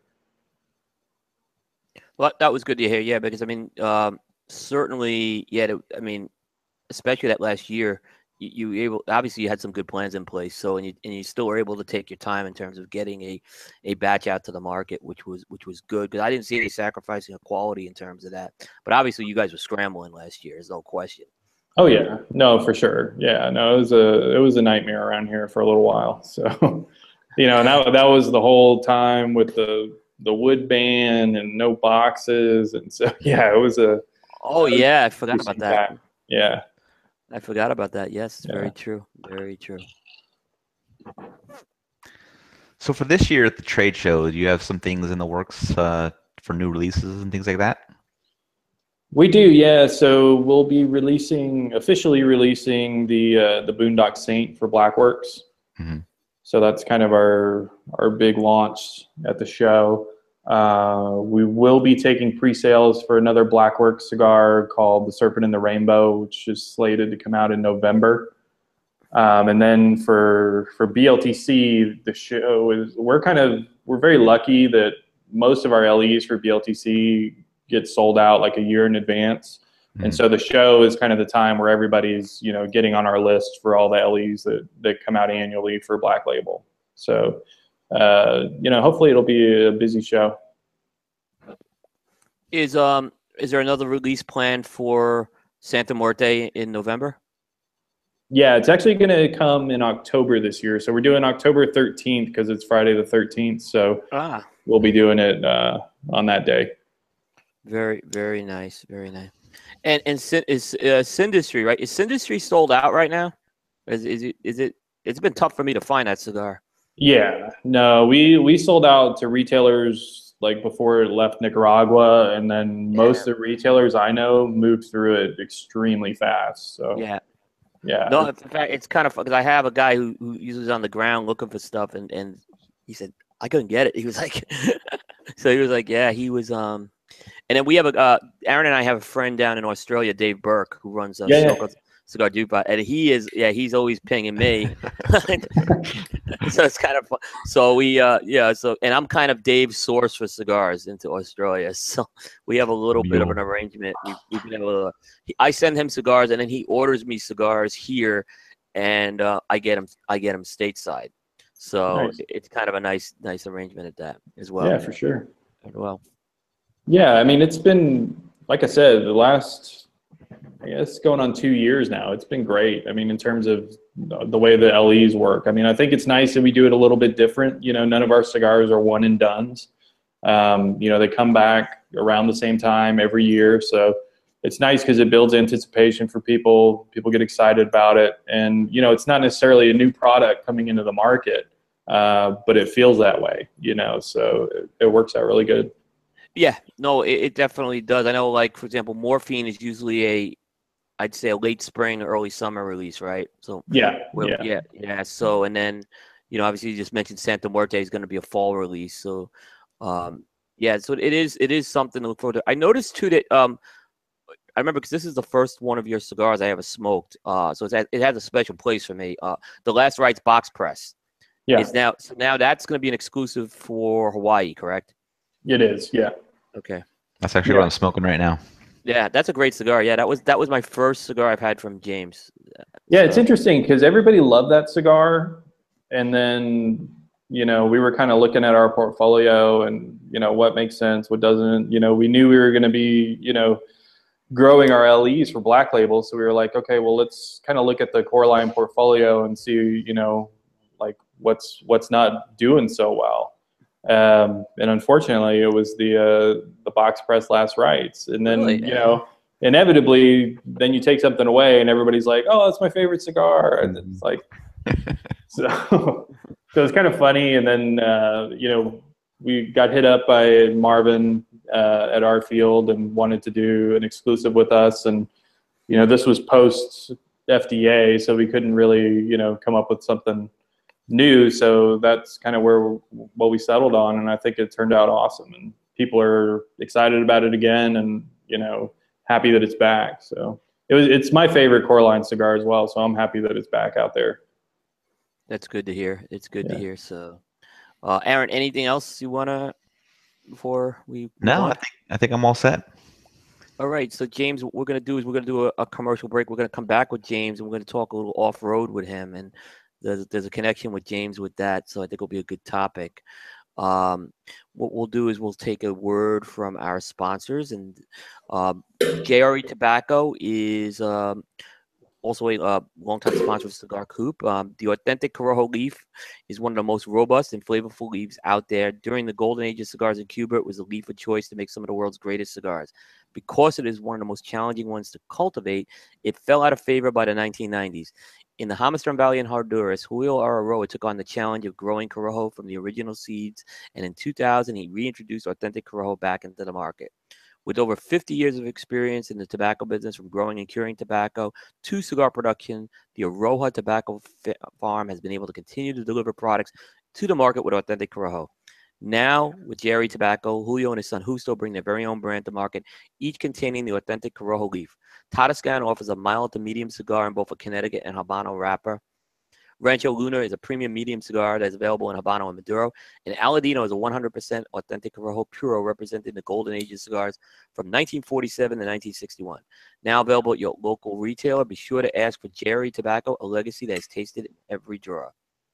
Well, that was good to hear. Yeah, because I mean, certainly, yeah. I mean, especially that last year, obviously you had some good plans in place. So and you still were able to take your time in terms of getting a batch out to the market, which was good, because I didn't see any sacrificing of quality in terms of that. But obviously you guys were scrambling last year, there's no question. Oh yeah, no, for sure. Yeah, no, it was a nightmare around here for a little while. So, and that was the whole time with the wood ban and no boxes, and so yeah, it was a. Oh yeah, I forgot about that. Yeah, I forgot about that. Yes, it's very true. Very true. So for this year at the trade show, do you have some things in the works for new releases and things like that? We do, yeah. So we'll be officially releasing the Boondock Saint for Blackworks. Mm-hmm. So that's kind of our big launch at the show. We will be taking pre-sales for another Blackworks cigar called the Serpent and the Rainbow, which is slated to come out in November. And then for BLTC, the show is we're very lucky that most of our LEs for BLTC get sold out like a year in advance. Mm-hmm. And so the show is kind of the time where everybody's, getting on our list for all the LEs that come out annually for Black Label. So, hopefully it'll be a busy show. Is there another release planned for Santa Muerte in November? Yeah, it's actually going to come in October this year. So we're doing October 13th because it's Friday the 13th. So we'll be doing it on that day. Very, very nice. Very nice. And is Syndustry, right? Is Syndustry sold out right now? Is it? It's been tough for me to find that cigar. Yeah, no, we sold out to retailers like before it left Nicaragua, and then most of the retailers I know moved through it extremely fast. So yeah. No, in fact, it's kind of because I have a guy who usually is on the ground looking for stuff, and he said I couldn't get it. He was like, so he was like, yeah, he was and then we have Aaron and I have a friend down in Australia, Dave Burke, who runs Cigar Dupont, and he's always pinging me. So it's kind of fun. So we and I'm kind of Dave's source for cigars into Australia. So we have a little bit of an arrangement. We've been able to, I send him cigars, and then he orders me cigars here, and I get him stateside. So nice. It's kind of a nice arrangement at that as well. Yeah, for sure. Well. Yeah, I mean, it's been, like I said, the last, I guess, going on 2 years now. It's been great. I mean, in terms of the way the LEs work. I mean, I think it's nice that we do it a little bit different. None of our cigars are one and dones. They come back around the same time every year. So it's nice because it builds anticipation for people. People get excited about it. And, it's not necessarily a new product coming into the market, but it feels that way, so it works out really good. Yeah, no, it definitely does. I know, like, for example, Morphine is usually I'd say a late spring, early summer release, right? So yeah. So, and then, obviously you just mentioned Santa Muerte is going to be a fall release. So, so it is something to look forward to. I noticed too that I remember because this is the first one of your cigars I ever smoked. So it has a special place for me. The Last Rites box press. Yeah, now that's going to be an exclusive for Hawaii, correct? it is. Yeah. Okay. That's actually what I'm smoking right now. Yeah, that's a great cigar. Yeah, that was my first cigar I've had from James. Yeah, it's interesting because everybody loved that cigar, and then we were kind of looking at our portfolio and what makes sense, what doesn't. We knew we were going to be growing our LEs for Black Label, so we were like, okay, well, let's kind of look at the core line portfolio and see like what's not doing so well. And unfortunately, it was the box press last rights, and then Really? Inevitably, then you take something away, and everybody's like, "Oh, that's my favorite cigar," and it's like, so it's kind of funny. And then we got hit up by Marvin at our field and wanted to do an exclusive with us, and this was post FDA, so we couldn't really come up with something new. So that's kind of what we settled on, and I think it turned out awesome, and people are excited about it again, and happy that it's back. So it's my favorite core line cigar as well, so I'm happy that it's back out there. That's good to hear. It's good to hear. So Aaron, anything else you want to before we No, I think I'm all set. All right, so James, what we're going to do is we're going to do a commercial break. We're going to come back with James, and we're going to talk a little off-road with him, and there's a connection with James with that, so I think it'll be a good topic. What we'll do is we'll take a word from our sponsors, and JRE Tobacco is also a longtime sponsor of Cigar Coop. The authentic Corojo leaf is one of the most robust and flavorful leaves out there. During the golden age of cigars in Cuba, it was a leaf of choice to make some of the world's greatest cigars. Because it is one of the most challenging ones to cultivate, it fell out of favor by the 1990s. In the Jamastran Valley in Honduras, Julio Araroa took on the challenge of growing Corojo from the original seeds, and in 2000, he reintroduced authentic Corojo back into the market. With over 50 years of experience in the tobacco business, from growing and curing tobacco to cigar production, the Aroja Tobacco Farm has been able to continue to deliver products to the market with authentic Corojo. Now, with JRE Tobacco, Julio and his son Justo bring their very own brand to market, each containing the authentic Corojo leaf. Tadascan offers a mild to medium cigar in both a Connecticut and Habano wrapper. Rancho Luna is a premium medium cigar that is available in Habano and Maduro. And Aladino is a 100% authentic Corojo Puro, representing the golden age of cigars from 1947 to 1961. Now available at your local retailer. Be sure to ask for JRE Tobacco, a legacy that is tasted in every drawer.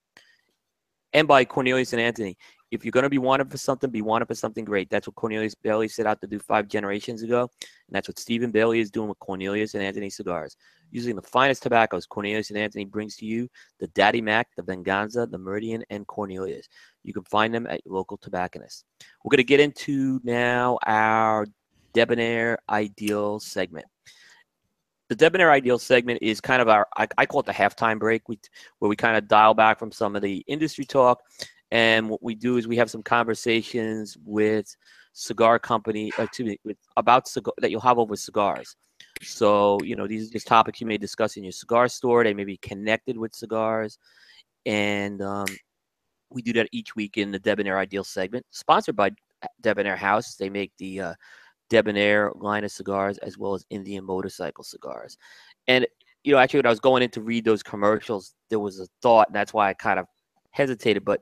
And by Cornelius and Anthony. If you're going to be wanted for something, be wanted for something great. That's what Cornelius Bailey set out to do 5 generations ago. And that's what Stephen Bailey is doing with Cornelius and Anthony cigars. Using the finest tobaccos, Cornelius and Anthony brings to you the Daddy Mac, the Venganza, the Meridian, and Cornelius. You can find them at your local tobacconist. We're going to get into now our Debonair Ideal segment. The Debonair Ideal segment is kind of our, I call it the halftime break, where we kind of dial back from some of the industry talk. And what we do is we have some conversations with cigar company, about cigar that you'll have over cigars. So, these are just topics you may discuss in your cigar store. They may be connected with cigars. And we do that each week in the Debonair Ideal segment, sponsored by Debonair House. They make the Debonair line of cigars as well as Indian motorcycle cigars. And, actually when I was going in to read those commercials, there was a thought, and that's why I kind of hesitated. But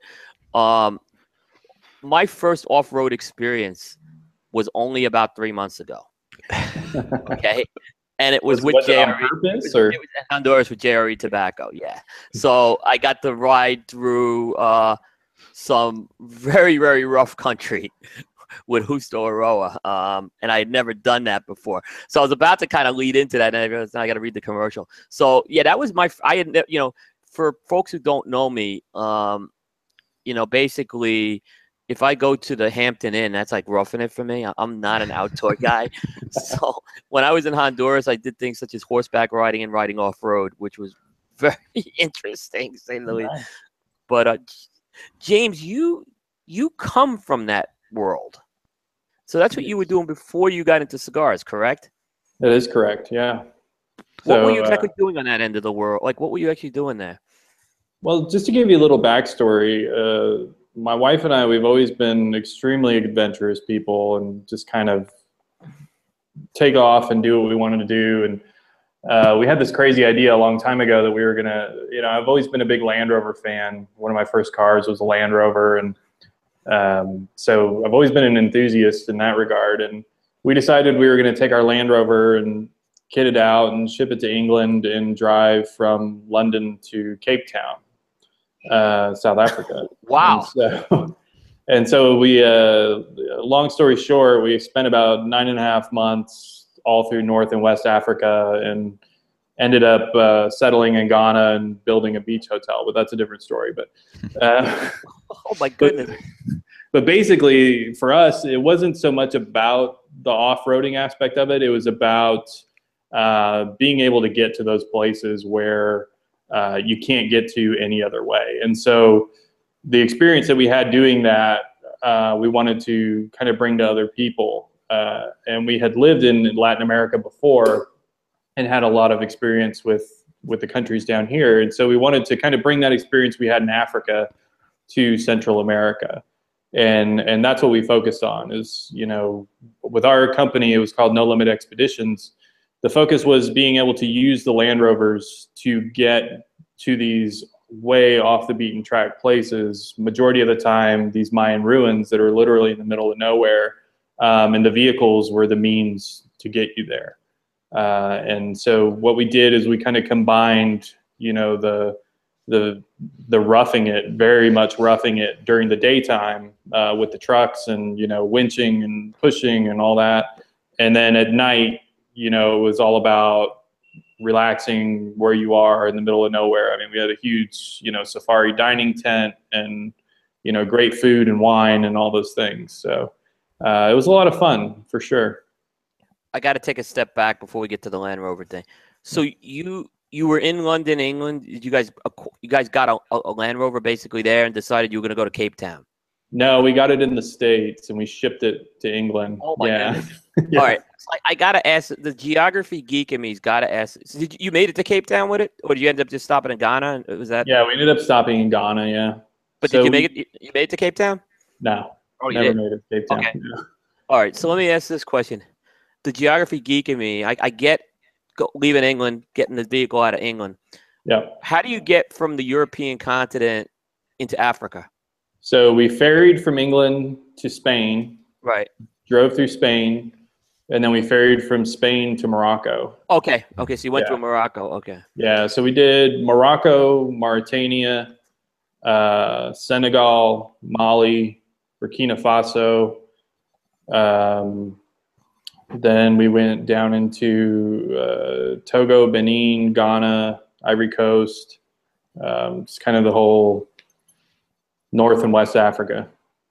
my first off-road experience was only about 3 months ago. Okay. And it was with JRE. It was in Honduras with JRE Tobacco. Yeah. So I got to ride through some very, very rough country with Justo Aroa. And I had never done that before. So I was about to kind of lead into that, and I realized I got to read the commercial. So yeah, that was for folks who don't know me, basically, if I go to the Hampton Inn, that's like roughing it for me. I'm not an outdoor guy. So when I was in Honduras, I did things such as horseback riding and riding off-road, which was very interesting, to say the least. Nice. But James, you come from that world. So that's what you were doing before you got into cigars, correct? That is correct, yeah. What were you exactly doing on that end of the world? Like, what were you actually doing there? Well, just to give you a little backstory, my wife and I, we've always been extremely adventurous people and just kind of take off and do what we wanted to do. And we had this crazy idea a long time ago that we were gonna, I've always been a big Land Rover fan. One of my first cars was a Land Rover, and so I've always been an enthusiast in that regard. And we decided we were going to take our Land Rover and kit it out and ship it to England and drive from London to Cape Town, South Africa. Wow. And so we, long story short, we spent about 9.5 months all through North and West Africa and ended up settling in Ghana and building a beach hotel, but that's a different story. But oh my goodness. But basically for us, it wasn't so much about the off-roading aspect of it. It was about being able to get to those places where you can't get to any other way. And so the experience that we had doing that, we wanted to kind of bring to other people. And we had lived in Latin America before and had a lot of experience with the countries down here. And so we wanted to kind of bring that experience we had in Africa to Central America. And that's what we focused on is, with our company, it was called No Limit Expeditions. The focus was being able to use the Land Rovers to get to these way off the beaten track places, majority of the time, these Mayan ruins that are literally in the middle of nowhere. And the vehicles were the means to get you there. And so what we did is we kind of combined, the roughing it, very much roughing it during the daytime with the trucks and, winching and pushing and all that. And then at night, it was all about relaxing where you are in the middle of nowhere. I mean, we had a huge, safari dining tent and, great food and wine and all those things. So it was a lot of fun for sure. I got to take a step back before we get to the Land Rover thing. So you were in London, England. Did you guys got a Land Rover basically there and decided you were going to go to Cape Town? No, we got it in the States and we shipped it to England. Oh my goodness. Yeah. All right. I got to ask, the geography geek in me's got to ask. So you made it to Cape Town with it? Or did you end up just stopping in Ghana? Was that? Yeah, we ended up stopping in Ghana, yeah. But so did you make it? You made it to Cape Town? No. Oh, you never did? made it to Cape Town. Okay. No. All right. So let me ask this question. The geography geek in me, I get leaving England, getting the vehicle out of England. Yeah. How do you get from the European continent into Africa? So we ferried from England to Spain. Right. Drove through Spain, and then we ferried from Spain to Morocco. Okay. So you went through Morocco. Okay. Yeah. So we did Morocco, Mauritania, Senegal, Mali, Burkina Faso. Then we went down into Togo, Benin, Ghana, Ivory Coast. It's kind of the whole North and West Africa.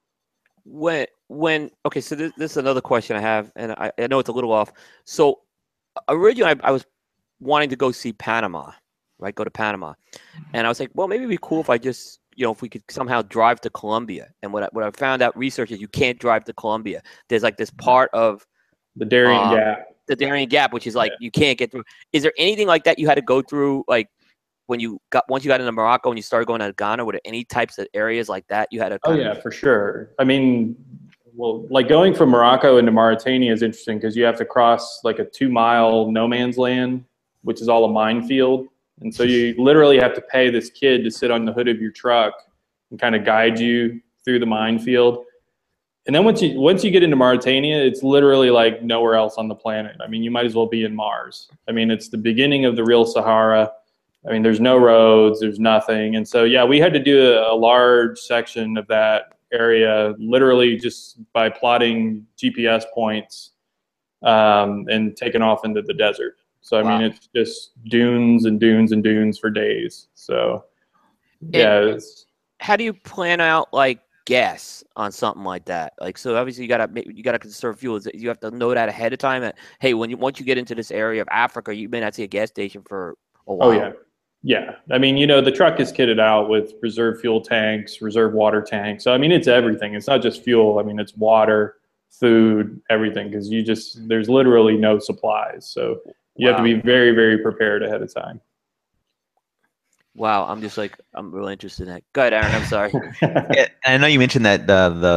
Okay, so this is another question I have, and I know it's a little off. So originally I was wanting to go see Panama, right? Go to Panama. And I was like, well, maybe it'd be cool if I just, if we could somehow drive to Colombia. And what I found out research is you can't drive to Colombia. There's like this part of the Darien Gap. The Darien Gap, which is like you can't get through. Is there anything like that you had to go through, like once you got into Morocco and you started going to Ghana? Were there any types of areas like that you had to? Oh yeah, for sure. I mean, well, like going from Morocco into Mauritania is interesting because you have to cross like a 2-mile no man's land, which is all a minefield, and so you literally have to pay this kid to sit on the hood of your truck and kind of guide you through the minefield. And then once you get into Mauritania, it's literally like nowhere else on the planet. I mean, you might as well be in Mars. I mean, it's the beginning of the real Sahara. I mean, there's no roads, there's nothing. And so, yeah, we had to do a large section of that area literally just by plotting GPS points and taking off into the desert. So, I mean, it's just dunes and dunes and dunes for days. So, yeah. How do you plan out, like, gas on something like that? Like, so obviously you gotta conserve fuel. You have to know that ahead of time that, hey, once you get into this area of Africa, you may not see a gas station for a while. Oh yeah. I mean, the truck is kitted out with reserve fuel tanks, reserve water tanks. So I mean, it's everything. It's not just fuel. I mean, it's water, food, everything, because there's literally no supplies. So you have to be very, very prepared ahead of time. Wow, I'm really interested in that. Go ahead, Aaron. I'm sorry. I know you mentioned that the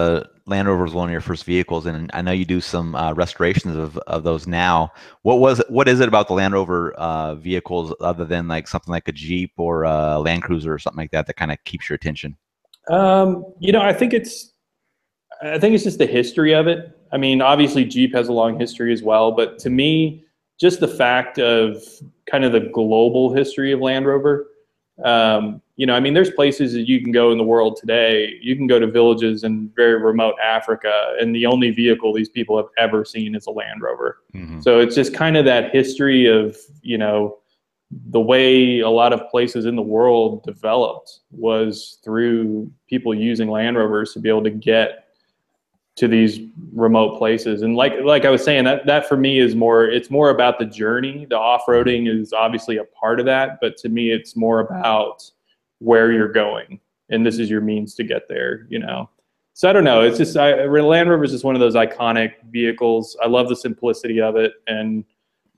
Land Rover was one of your first vehicles, and I know you do some restorations of those now. What is it about the Land Rover vehicles other than like something like a Jeep or a Land Cruiser or something like that that kind of keeps your attention? I think it's just the history of it. I mean, obviously Jeep has a long history as well, but to me, just the fact of kind of the global history of Land Rover. I mean, there's places that you can go in the world today. You can go to villages in very remote Africa, and the only vehicle these people have ever seen is a Land Rover. Mm-hmm. So it's just kind of that history of, the way a lot of places in the world developed was through people using Land Rovers to be able to get to these remote places. And like I was saying, that for me is it's more about the journey. The off-roading is obviously a part of that, but to me, it's more about where you're going. And this is your means to get there, So I don't know. It's just, Land Rover is just one of those iconic vehicles. I love the simplicity of it. And,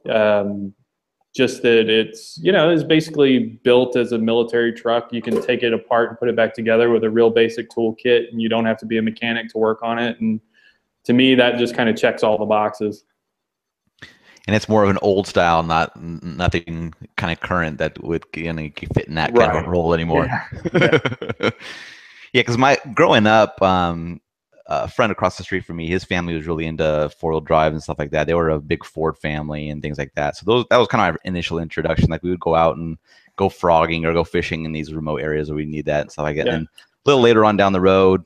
just that it's basically built as a military truck. You can take it apart and put it back together with a real basic toolkit, and you don't have to be a mechanic to work on it. And to me, that just kind of checks all the boxes. And it's more of an old style, nothing kind of current that would fit in that kind of role anymore. Yeah, because growing up, a friend across the street from me, his family was really into four-wheel drive and stuff like that. They were a big Ford family and things like that. So that was kind of our initial introduction. Like we would go out and go frogging or go fishing in these remote areas where we need that and stuff like that. Yeah. And a little later on down the road,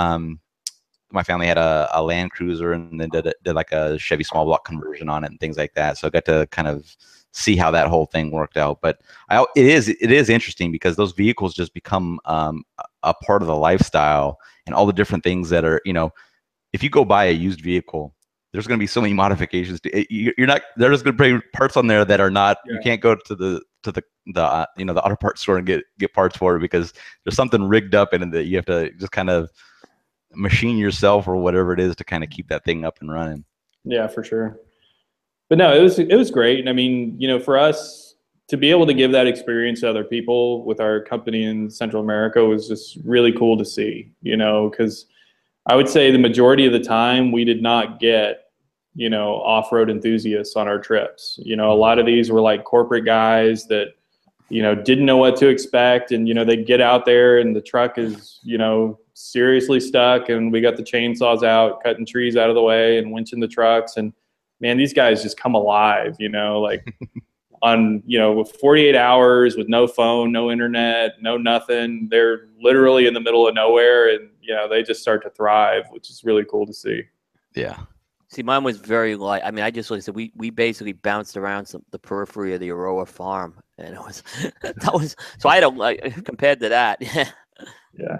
my family had a Land Cruiser and then did like a Chevy small block conversion on it and things like that. So I got to kind of see how that whole thing worked out. But it is interesting because those vehicles just become a part of the lifestyle and all the different things that are, if you go buy a used vehicle, there's going to be so many modifications. There's going to be parts on there that are not. Yeah. You can't go to the auto parts store and get parts for it because there's something rigged up in it that you have to just kind of machine yourself or whatever it is to kind of keep that thing up and running. Yeah, for sure. But no, it was great. And I mean, for us to be able to give that experience to other people with our company in Central America was just really cool to see, because I would say the majority of the time we did not get, off-road enthusiasts on our trips. A lot of these were like corporate guys that, didn't know what to expect. And, they get out there and the truck is, seriously stuck, and we got the chainsaws out, cutting trees out of the way and winching the trucks. And man, these guys just come alive, like on, with 48 hours with no phone, no internet, no nothing. They're literally in the middle of nowhere, and, they just start to thrive, which is really cool to see. Yeah. See, mine was very light. I mean, I just like I said, we basically bounced around the periphery of the Aroa farm, and it was so I don't like compared to that. Yeah.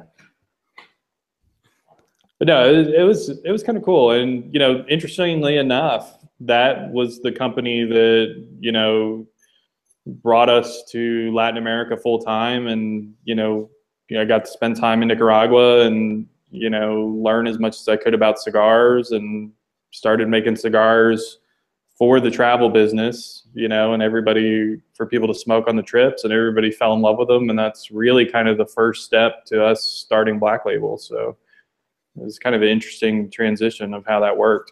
But no, it was kind of cool. And, interestingly enough, that was the company that, brought us to Latin America full time. And, I got to spend time in Nicaragua and, learn as much as I could about cigars, and started making cigars for the travel business, and for people to smoke on the trips, and everybody fell in love with them. And that's really kind of the first step to us starting Black Label. So it was kind of an interesting transition of how that worked.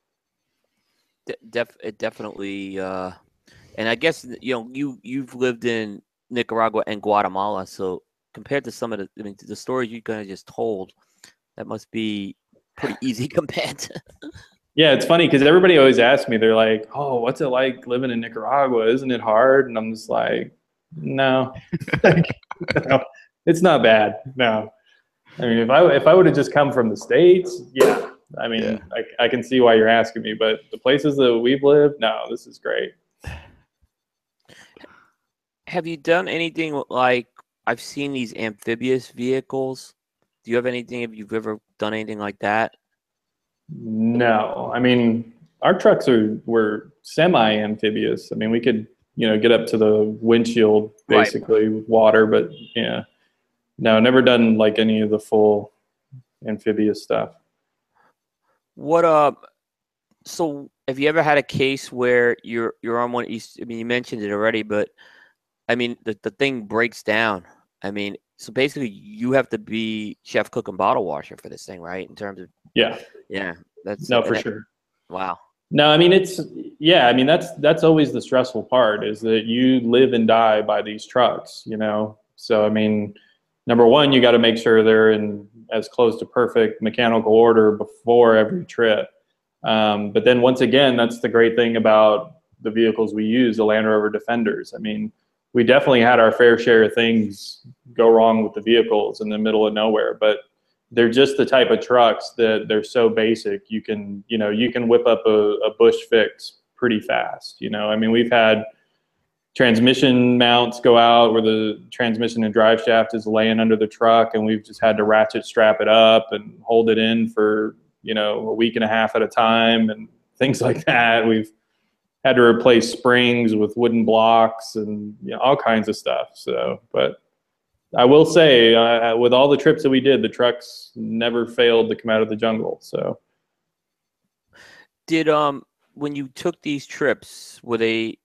It definitely, and I guess you've lived in Nicaragua and Guatemala, so compared to some of the stories you kind of just told, that must be pretty easy compared to. Yeah, it's funny because everybody always asks me, they're like, "Oh, what's it like living in Nicaragua? Isn't it hard?" And I'm just like, "No, no, it's not bad. No." I mean, if I would have just come from the States, yeah. I mean, yeah. I can see why you're asking me, but the places that we've lived, no, this is great. Have you done anything like, I've seen these amphibious vehicles? Do you have anything, if you've ever done anything like that? No. I mean, our trucks were semi-amphibious. I mean, we could, get up to the windshield basically with water, but yeah. No, never done like any of the full amphibious stuff. So have you ever had a case where you're on one? You mentioned it already, but I mean, the thing breaks down. I mean, So basically, you have to be chef, cook, and bottle washer for this thing, right? In terms of Yeah. that's No, for sure. Wow. No, I mean that's always the stressful part, is that you live and die by these trucks, you know. So I mean, number one, you got to make sure they're in as close to perfect mechanical order before every trip. But then once again, that's the great thing about the vehicles we use, the Land Rover Defenders. I mean, we definitely had our fair share of things go wrong with the vehicles in the middle of nowhere, but they're just the type of trucks that they're so basic. You can whip up a bush fix pretty fast. You know, I mean, we've had transmission mounts go out where the transmission and drive shaft is laying under the truck, and we've just had to ratchet strap it up and hold it in for, you know, a week and a half at a time and things like that. We've had to replace springs with wooden blocks and, you know, all kinds of stuff. So, but I will say, with all the trips that we did, the trucks never failed to come out of the jungle. So, did when you took these trips, were they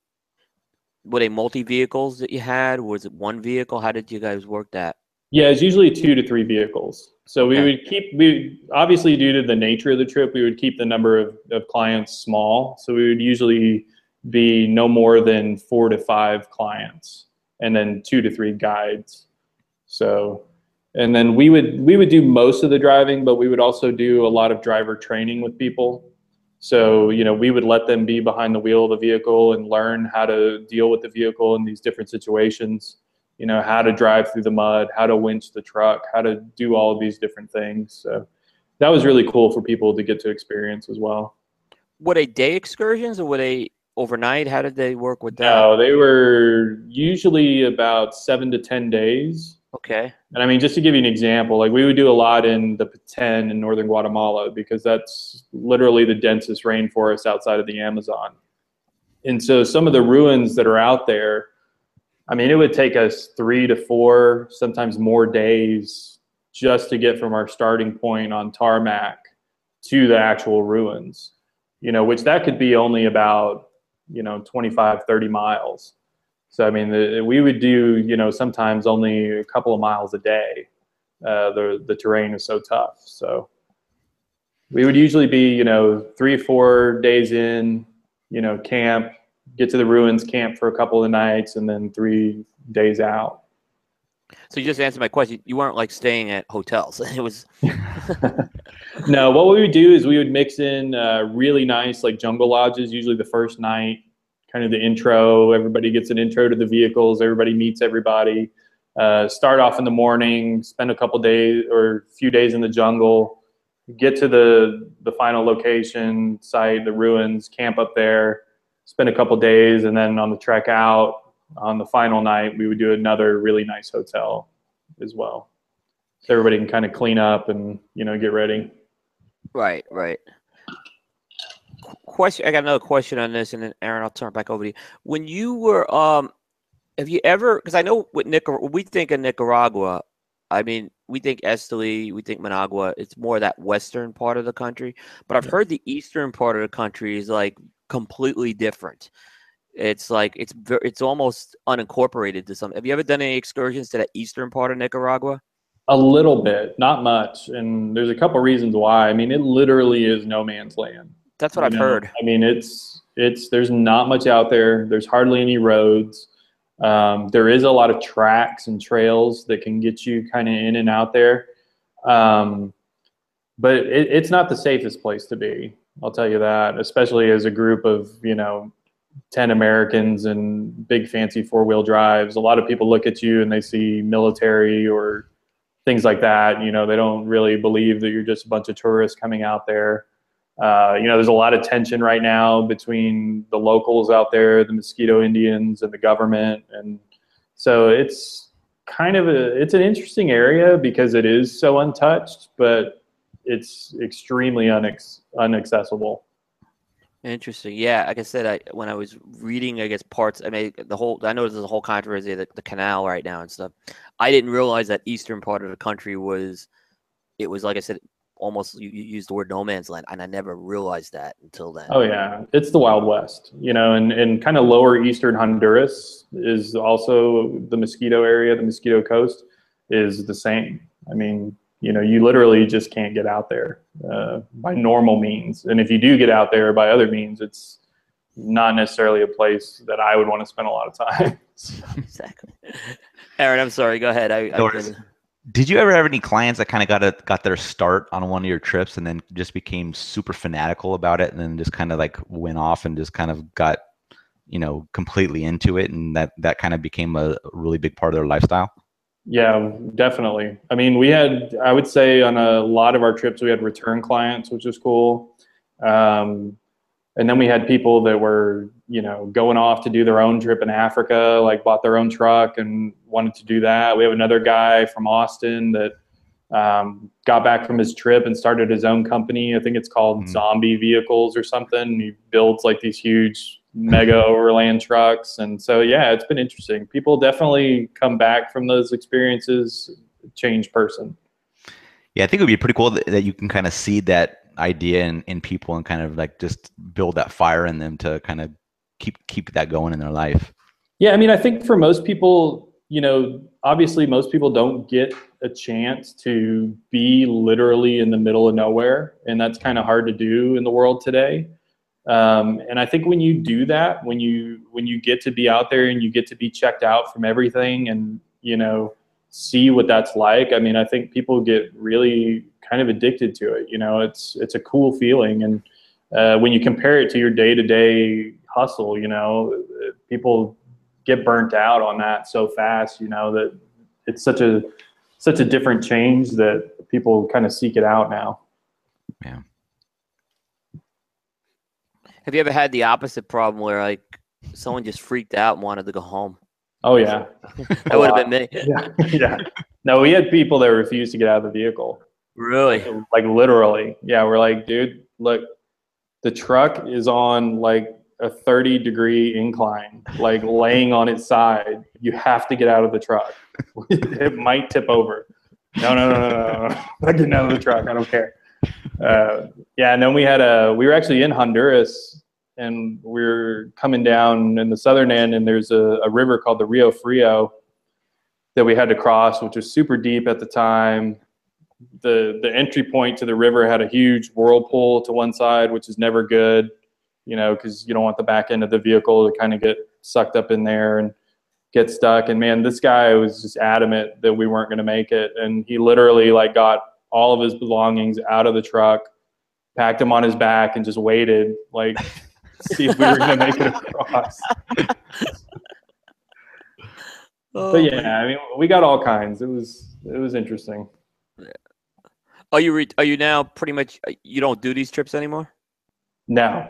multi vehicles that you had? Was it one vehicle? How did you guys work that? yeah, it's usually 2 to 3 vehicles. So Okay. we obviously, due to the nature of the trip, we would keep the number of clients small. So we would usually be no more than 4 to 5 clients, and then 2 to 3 guides. So, and then we would do most of the driving, but we would also do a lot of driver training with people. So, you know, we would let them be behind the wheel of the vehicle and learn how to deal with the vehicle in these different situations. You know, how to drive through the mud, how to winch the truck, how to do all of these different things. So that was really cool for people to get to experience as well. Were they day excursions or were they overnight? How did they work with that? No, they were usually about 7 to 10 days. Okay. And I mean, just to give you an example, like we would do a lot in the Petén in northern Guatemala, because that's literally the densest rainforest outside of the Amazon. And so some of the ruins that are out there, I mean, it would take us 3 to 4, sometimes more days just to get from our starting point on tarmac to the actual ruins, you know, which that could be only about, you know, 25, 30 miles. So, I mean, we would do, you know, sometimes only a couple of miles a day. The terrain is so tough. So we would usually be, you know, 3 or 4 days in, you know, camp, get to the ruins, camp for a couple of nights, and then 3 days out. So you just answered my question. You weren't like staying at hotels. It was. No, what we would do is we would mix in really nice like jungle lodges, usually the first night, kind of the intro. Everybody gets an intro to the vehicles. Everybody meets everybody. Start off in the morning, spend a couple days or a few days in the jungle, get to the final location site, the ruins, camp up there, spend a couple days, and then on the trek out on the final night, we would do another really nice hotel as well. So everybody can kind of clean up and, you know, get ready. Right. Question. I got another question on this, and then Aaron, I'll turn it back over to you. When you were, have you ever? Because I know with we think of Nicaragua. I mean, we think Esteli, we think Managua. It's more that western part of the country. But I've heard the eastern part of the country is like completely different. It's like it's almost unincorporated to some. Have you ever done any excursions to that eastern part of Nicaragua? A little bit, not much, and there's a couple reasons why. I mean, it literally is no man's land. That's what I've heard. I mean, it's there's not much out there. There's hardly any roads. There is a lot of tracks and trails that can get you kind of in and out there, but it's not the safest place to be. I'll tell you that, especially as a group of, you know, 10 Americans and big fancy 4-wheel drives. A lot of people look at you and they see military or things like that. You know, they don't really believe that you're just a bunch of tourists coming out there. You know, there's a lot of tension right now between the locals out there, the Mosquito Indians, and the government. And so it's kind of it's an interesting area because it is so untouched, but it's extremely inaccessible. Interesting. Yeah, like I said, when I was reading, I guess parts. I mean, I know there's a whole controversy of the canal right now and stuff. I didn't realize that eastern part of the country was like I said, almost you used the word no man's land, and I never realized that until then. Oh yeah, it's the Wild West, you know, and kind of lower eastern Honduras is also the Mosquito area, the Mosquito Coast. is the same. I mean, you know, you literally just can't get out there by normal means. And if you do get out there by other means, it's not necessarily a place that I would want to spend a lot of time. Exactly. Aaron, I'm sorry. Go ahead. Did you ever have any clients that kind of got their start on one of your trips and then just became super fanatical about it and then just kind of like went off and just kind of got, you know, completely into it, and that kind of became a really big part of their lifestyle? Yeah, definitely. I mean, I would say on a lot of our trips, we had return clients, which was cool. And then we had people that were, you know, going off to do their own trip in Africa, like bought their own truck and wanted to do that. We have another guy from Austin that got back from his trip and started his own company. I think it's called Zombie Vehicles or something. He builds like these huge mega overland trucks. And so, yeah, it's been interesting. People definitely come back from those experiences, changed person. Yeah, I think it would be pretty cool that you can kind of see that idea in people and kind of like just build that fire in them to kind of keep that going in their life. Yeah, I mean, I think for most people, you know, obviously most people don't get a chance to be literally in the middle of nowhere, and that's kind of hard to do in the world today. And I think when you do that, when you get to be out there and you get to be checked out from everything and, you know, see what that's like, I mean, I think people get really kind of addicted to it. You know, it's a cool feeling. And when you compare it to your day-to-day hustle, you know, people get burnt out on that so fast, you know, that it's such a different change that people kind of seek it out now. Yeah. Have you ever had the opposite problem where like someone just freaked out and wanted to go home? Oh yeah. That would have been me. Yeah. Yeah. No, we had people that refused to get out of the vehicle. Really? Like literally. Yeah. We're like, dude, look, the truck is on like a 30-degree incline, like laying on its side. You have to get out of the truck. It might tip over. No. I'm getting out of the truck. I don't care. Yeah. And then we were actually in Honduras, and we were coming down in the southern end, and there's a river called the Rio Frio that we had to cross, which was super deep at the time. The entry point to the river had a huge whirlpool to one side, which is never good, you know, because you don't want the back end of the vehicle to kind of get sucked up in there and get stuck. And man, this guy was just adamant that we weren't going to make it. And he literally like got all of his belongings out of the truck, packed them on his back, and just waited, like, see if we were going to make it across. But yeah, I mean, we got all kinds. It was interesting. Are you now pretty much, you don't do these trips anymore? No.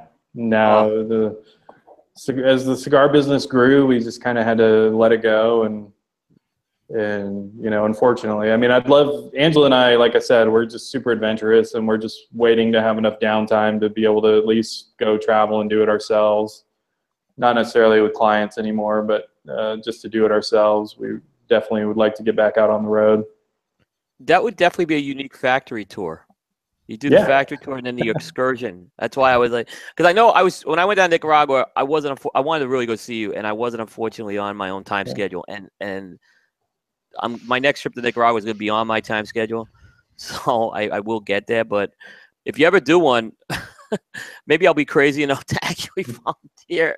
As the cigar business grew, we just kind of had to let it go, and you know, unfortunately, I mean, Angela and I, like I said, we're just super adventurous, and we're just waiting to have enough downtime to be able to at least go travel and do it ourselves. Not necessarily with clients anymore, but just to do it ourselves. We definitely would like to get back out on the road. That would definitely be a unique factory tour. You do the factory tour and then the excursion. That's why I was like, because I know when I went down to Nicaragua, I wanted to really go see you, and I wasn't unfortunately on my own time schedule, and my next trip to Nicaragua is going to be on my time schedule, so I will get there. But if you ever do one, maybe I'll be crazy enough to actually volunteer.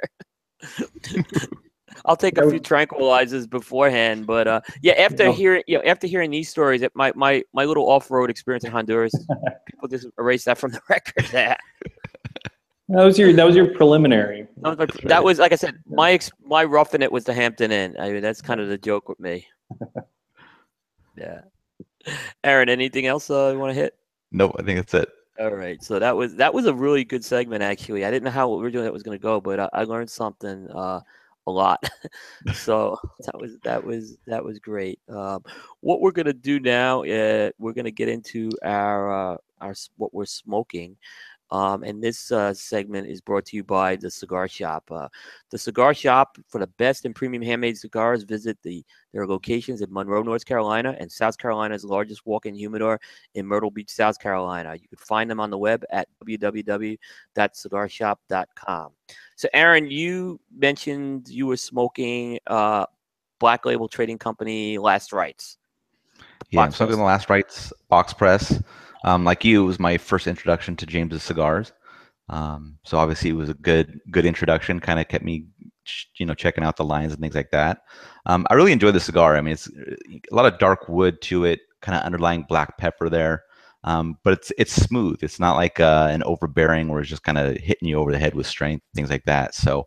I'll take a few tranquilizers beforehand, but yeah. After hearing these stories, my little off-road experience in Honduras, people just erase that from the record. There. That was your preliminary. That was, like I said, my roughing it was the Hampton Inn. I mean, that's kind of the joke with me. Yeah. Aaron, anything else you want to hit? Nope, I think that's it. All right. So that was a really good segment, actually. I didn't know how originally that was going to go, but I learned something a lot. So that was great. What we're going to do now, we're going to get into our what we're smoking. And this segment is brought to you by The Cigar Shop. The Cigar Shop, for the best in premium handmade cigars, visit their locations in Monroe, North Carolina, and South Carolina's largest walk-in humidor in Myrtle Beach, South Carolina. You can find them on the web at www.cigarshop.com. So, Aaron, you mentioned you were smoking Black Label Trading Company Last Rites. Yeah, Box I'm smoking press. the Last Rites box press. Like you, it was my first introduction to James's cigars. So obviously it was a good introduction. Kind of kept me, checking out the lines and things like that. I really enjoyed the cigar. I mean, it's a lot of dark wood to it, kind of underlying black pepper there. But it's smooth. It's not like an overbearing where it's just kind of hitting you over the head with strength, things like that. So,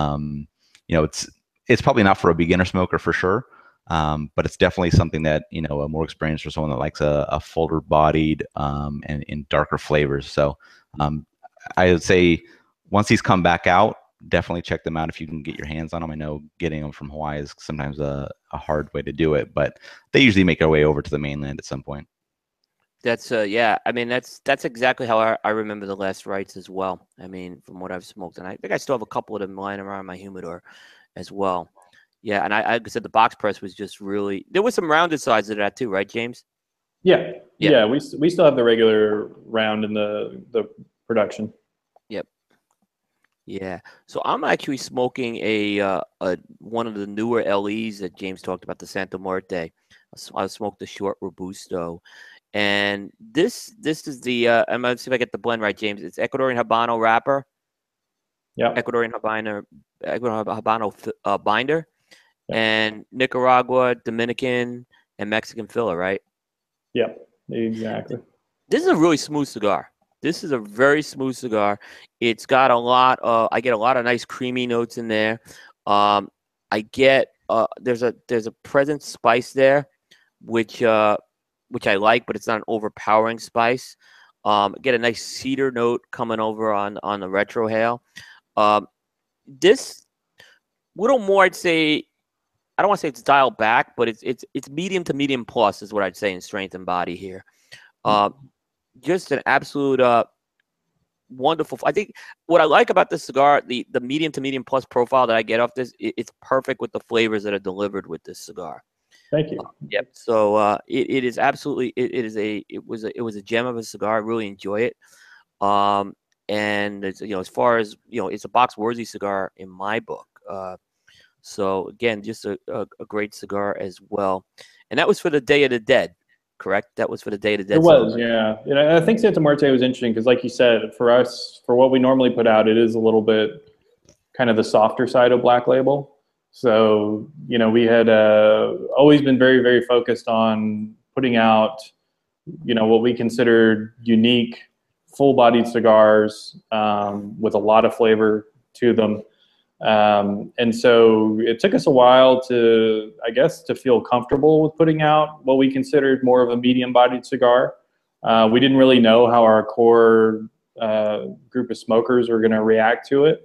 it's probably not for a beginner smoker for sure. But it's definitely something that, a more experienced or someone that likes a fuller bodied and in darker flavors. So I would say once these come back out, definitely check them out if you can get your hands on them. I know getting them from Hawaii is sometimes a hard way to do it, but they usually make their way over to the mainland at some point. That's yeah. I mean, that's exactly how I remember the Last Rites as well. I mean, from what I've smoked, and I think I still have a couple of them lying around my humidor as well. Yeah, and I said the box press was just really. There was some rounded sides of that too, right, James? Yeah, Yeah. yeah. We still have the regular round in the production. Yep. Yeah. So I'm actually smoking a one of the newer LEs that James talked about, the Santa Muerte. I smoked the short Robusto, and this is the I'm gonna see if I get the blend right, James. It's Ecuadorian Habano wrapper, Yeah, Ecuadorian Habano binder, yeah, and Nicaragua, Dominican, and Mexican filler, right? yeah. Exactly. This is a really smooth cigar. This is a very smooth cigar. It's got a lot of, I get a lot of nice creamy notes in there. I get there's a present spice there, which I like, but it's not an overpowering spice. Get a nice cedar note coming over on the retrohale. This little more, I'd say. I don't want to say it's dialed back, but it's medium to medium plus is what I'd say in strength and body here. Just an absolute wonderful. I think what I like about this cigar, the medium to medium plus profile that I get off this, it's perfect with the flavors that are delivered with this cigar. Thank you. Yep. So it is absolutely it was a gem of a cigar. I really enjoy it. And it's, as far as it's a box worthy cigar in my book. So again, just a great cigar as well. And that was for the Day of the Dead, correct? That was for the Day of the Dead. It was, yeah. And I think Santa Muerte was interesting because, like you said, for us, for what we normally put out, it is a little bit kind of the softer side of Black Label. So, we had always been very, very focused on putting out, what we considered unique, full-bodied cigars with a lot of flavor to them. And so it took us a while to feel comfortable with putting out what we considered more of a medium-bodied cigar. We didn't really know how our core group of smokers were going to react to it.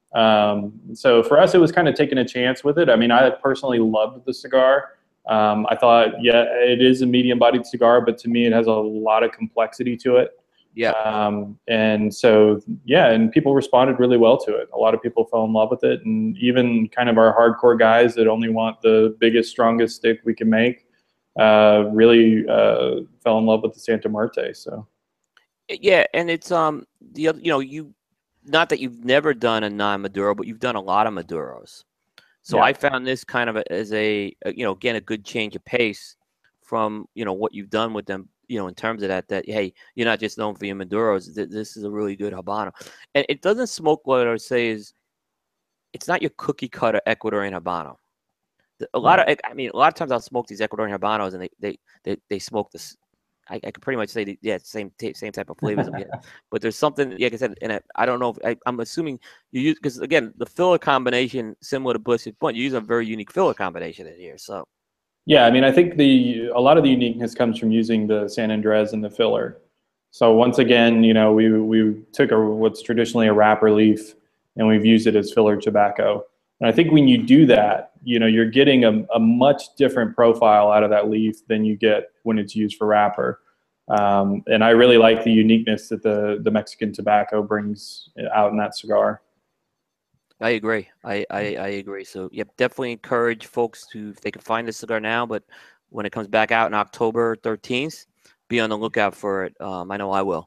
So for us, it was kind of taking a chance with it. I mean, I personally loved the cigar. I thought, yeah, it is a medium-bodied cigar, but to me, it has a lot of complexity to it. Yeah. And so, yeah, and people responded really well to it. A lot of people fell in love with it. And even kind of our hardcore guys that only want the biggest, strongest stick we can make really fell in love with the Santa Muerte. So, yeah. And it's, the other, not that you've never done a non-Maduro, but you've done a lot of Maduros. So yeah. I found this kind of as again, a good change of pace from, what you've done with them, in terms of that, hey, you're not just known for your Maduros. This is a really good Habano. And it doesn't smoke, what I would say is, it's not your cookie cutter Ecuadorian Habano. A lot of times I'll smoke these Ecuadorian Habanos and they smoke this. I can pretty much say, same type of flavors I'm getting. But there's something, like I said, and I don't know if I'm assuming you use, because again, the filler combination, similar to Bush's Point, you use a very unique filler combination in here. So, yeah, I mean, I think a lot of the uniqueness comes from using the San Andres and the filler. So once again, we took what's traditionally a wrapper leaf and we've used it as filler tobacco. And I think when you do that, you're getting a much different profile out of that leaf than you get when it's used for wrapper. And I really like the uniqueness that the Mexican tobacco brings out in that cigar. I agree. I agree. So, yep, definitely encourage folks to, if they can find this cigar now, but when it comes back out in October 13th, be on the lookout for it. I know I will.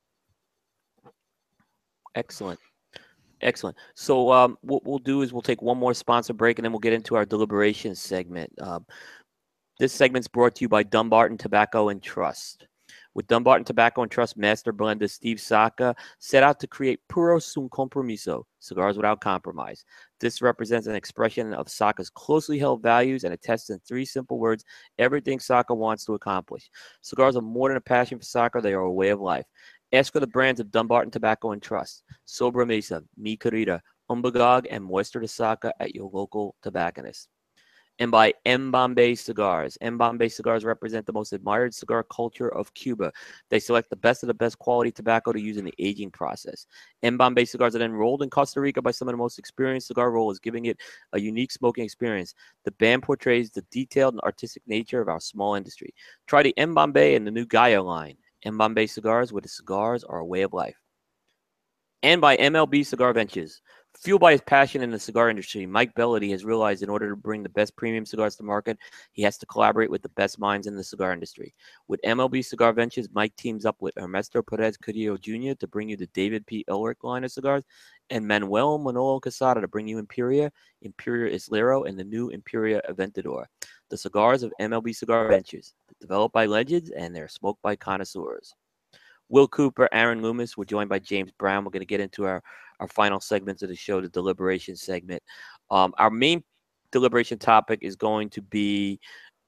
Excellent. Excellent. So what we'll do is we'll take one more sponsor break, and then we'll get into our deliberations segment. This segment's brought to you by Dumbarton Tobacco and Trust. With Dumbarton Tobacco and Trust master blender Steve Saka set out to create Puro Sin Compromiso, cigars without compromise. This represents an expression of Saka's closely held values and attests in 3 simple words everything Saka wants to accomplish. Cigars are more than a passion for Saka, they are a way of life. Ask for the brands of Dumbarton Tobacco and Trust, Sobremesa, Mi Querida, Umbagog, and Moisture de Saka at your local tobacconist. And by M. Bombay Cigars. M. Bombay Cigars represent the most admired cigar culture of Cuba. They select the best of the best quality tobacco to use in the aging process. M. Bombay Cigars are then rolled in Costa Rica by some of the most experienced cigar rollers, giving it a unique smoking experience. The band portrays the detailed and artistic nature of our small industry. Try the M. Bombay and the new Gaia line. M. Bombay Cigars, where the cigars are a way of life. And by MLB Cigar Ventures. Fueled by his passion in the cigar industry, Mike Bellady has realized in order to bring the best premium cigars to market, he has to collaborate with the best minds in the cigar industry. With MLB Cigar Ventures, Mike teams up with Ernesto Perez Carrillo Jr. to bring you the David P. Ulrich line of cigars, and Manuel Manolo Casada to bring you Imperia, Imperia Islero, and the new Imperia Aventador. The cigars of MLB Cigar Ventures, developed by legends and they're smoked by connoisseurs. Will Cooper, Aaron Loomis, we're joined by James Brown. We're going to get into our final segments of the show, the deliberation segment. Our main deliberation topic is going to be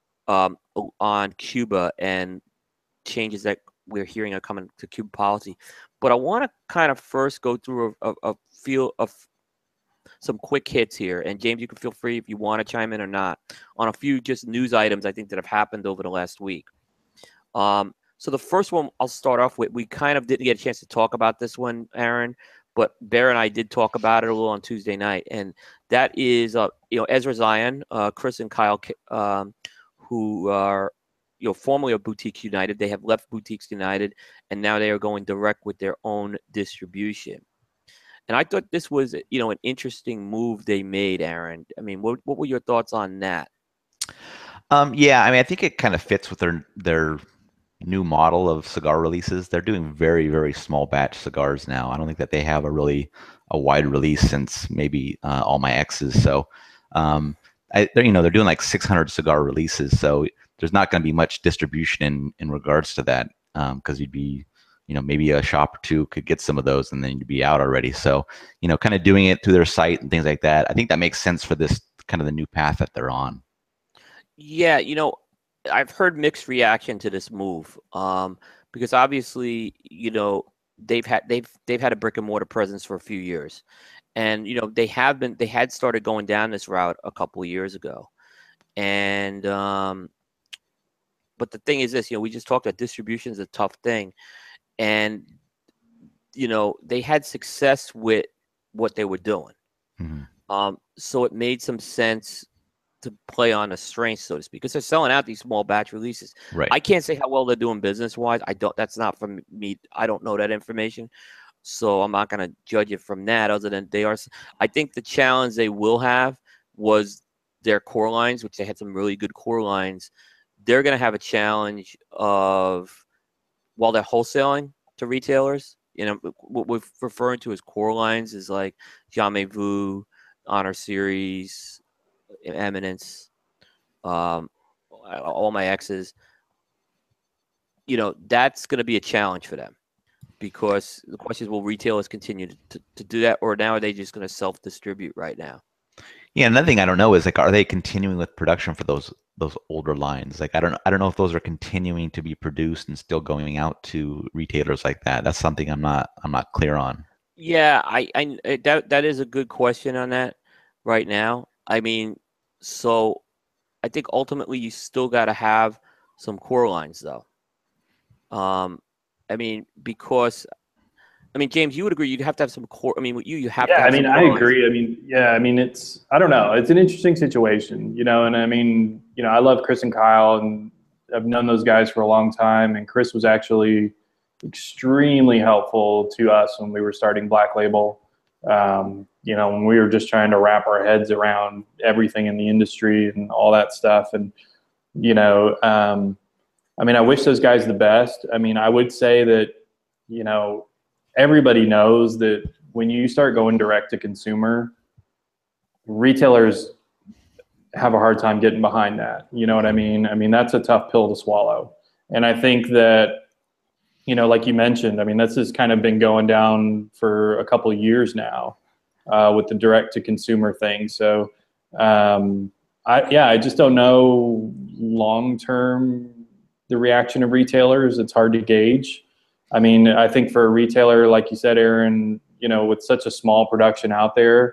on Cuba and changes that we're hearing are coming to Cuban policy. But I want to kind of first go through a feel of some quick hits here. And James, you can feel free if you want to chime in or not on a few just news items I think that have happened over the last week. So the first one I'll start off with, we kind of didn't get a chance to talk about this one, Aaron, but Bear and I did talk about it a little on Tuesday night. And that is, Ezra Zion, Chris and Kyle, who are, formerly of Boutiques United. They have left Boutiques United, and now they are going direct with their own distribution. And I thought this was, an interesting move they made, Aaron. I mean, what were your thoughts on that? Yeah, I mean, I think it kind of fits with their new model of cigar releases. They're doing very, very small batch cigars now. I don't think that they have a wide release since maybe All My Exes. So, they're doing like 600 cigar releases. So there's not going to be much distribution in regards to that, because you'd be, maybe a shop or two could get some of those and then you'd be out already. So, kind of doing it through their site and things like that. I think that makes sense for this kind of the new path that they're on. Yeah, I've heard mixed reaction to this move, because obviously, they've had a brick and mortar presence for a few years, and they had started going down this route a couple of years ago, and but the thing is this, we just talked about distribution is a tough thing, and they had success with what they were doing, so it made some sense to play on a strength, so to speak, because they're selling out these small batch releases. Right. I can't say how well they're doing business wise. That's not from me. I don't know that information. So I'm not going to judge it from that, other than they are. I think the challenge they will have was their core lines, which they had some really good core lines. They're going to have a challenge of, while they're wholesaling to retailers, what we're referring to as core lines is like Jamais Vu, Honor Series, Eminence, All My Exes. That's going to be a challenge for them, because the question is, will retailers continue to do that, or now are they just going to self-distribute right now? Yeah, another thing I don't know is, like, are they continuing with production for those older lines? Like, I don't know if those are continuing to be produced and still going out to retailers like that. That's something I'm not clear on. Yeah, that is a good question on that right now. I mean, so I think ultimately you still got to have some core lines, though. I mean, because, James, you would agree you'd have to have some core. I mean, you have to have some core I lines. agree. I don't know. It's an interesting situation, and I love Chris and Kyle, and I've known those guys for a long time. And Chris was actually extremely helpful to us when we were starting Black Label. When we were just trying to wrap our heads around everything in the industry and all that stuff. And, I wish those guys the best. I would say that, everybody knows that when you start going direct to consumer, retailers have a hard time getting behind that. You know what I mean? I mean, that's a tough pill to swallow. And I think that, you know, like you mentioned, I mean, this has kind of been going down for a couple of years now with the direct to consumer thing. So, I just don't know long term the reaction of retailers. It's hard to gauge. I mean, I think for a retailer, like you said, Aaron, you know, with such a small production out there,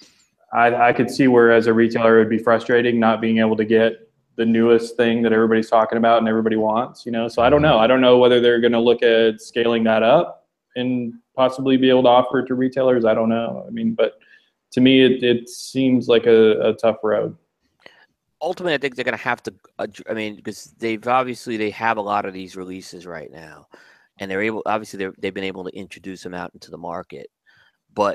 I could see where as a retailer it would be frustrating not being able to get the newest thing that everybody's talking about and everybody wants, you know. So I don't know. I don't know whether they're going to look at scaling that up and possibly be able to offer it to retailers. I don't know. I mean, but to me, it seems like a tough road. Ultimately, I think they're going to have to. I mean, because they have a lot of these releases right now, and they've been able to introduce them out into the market. But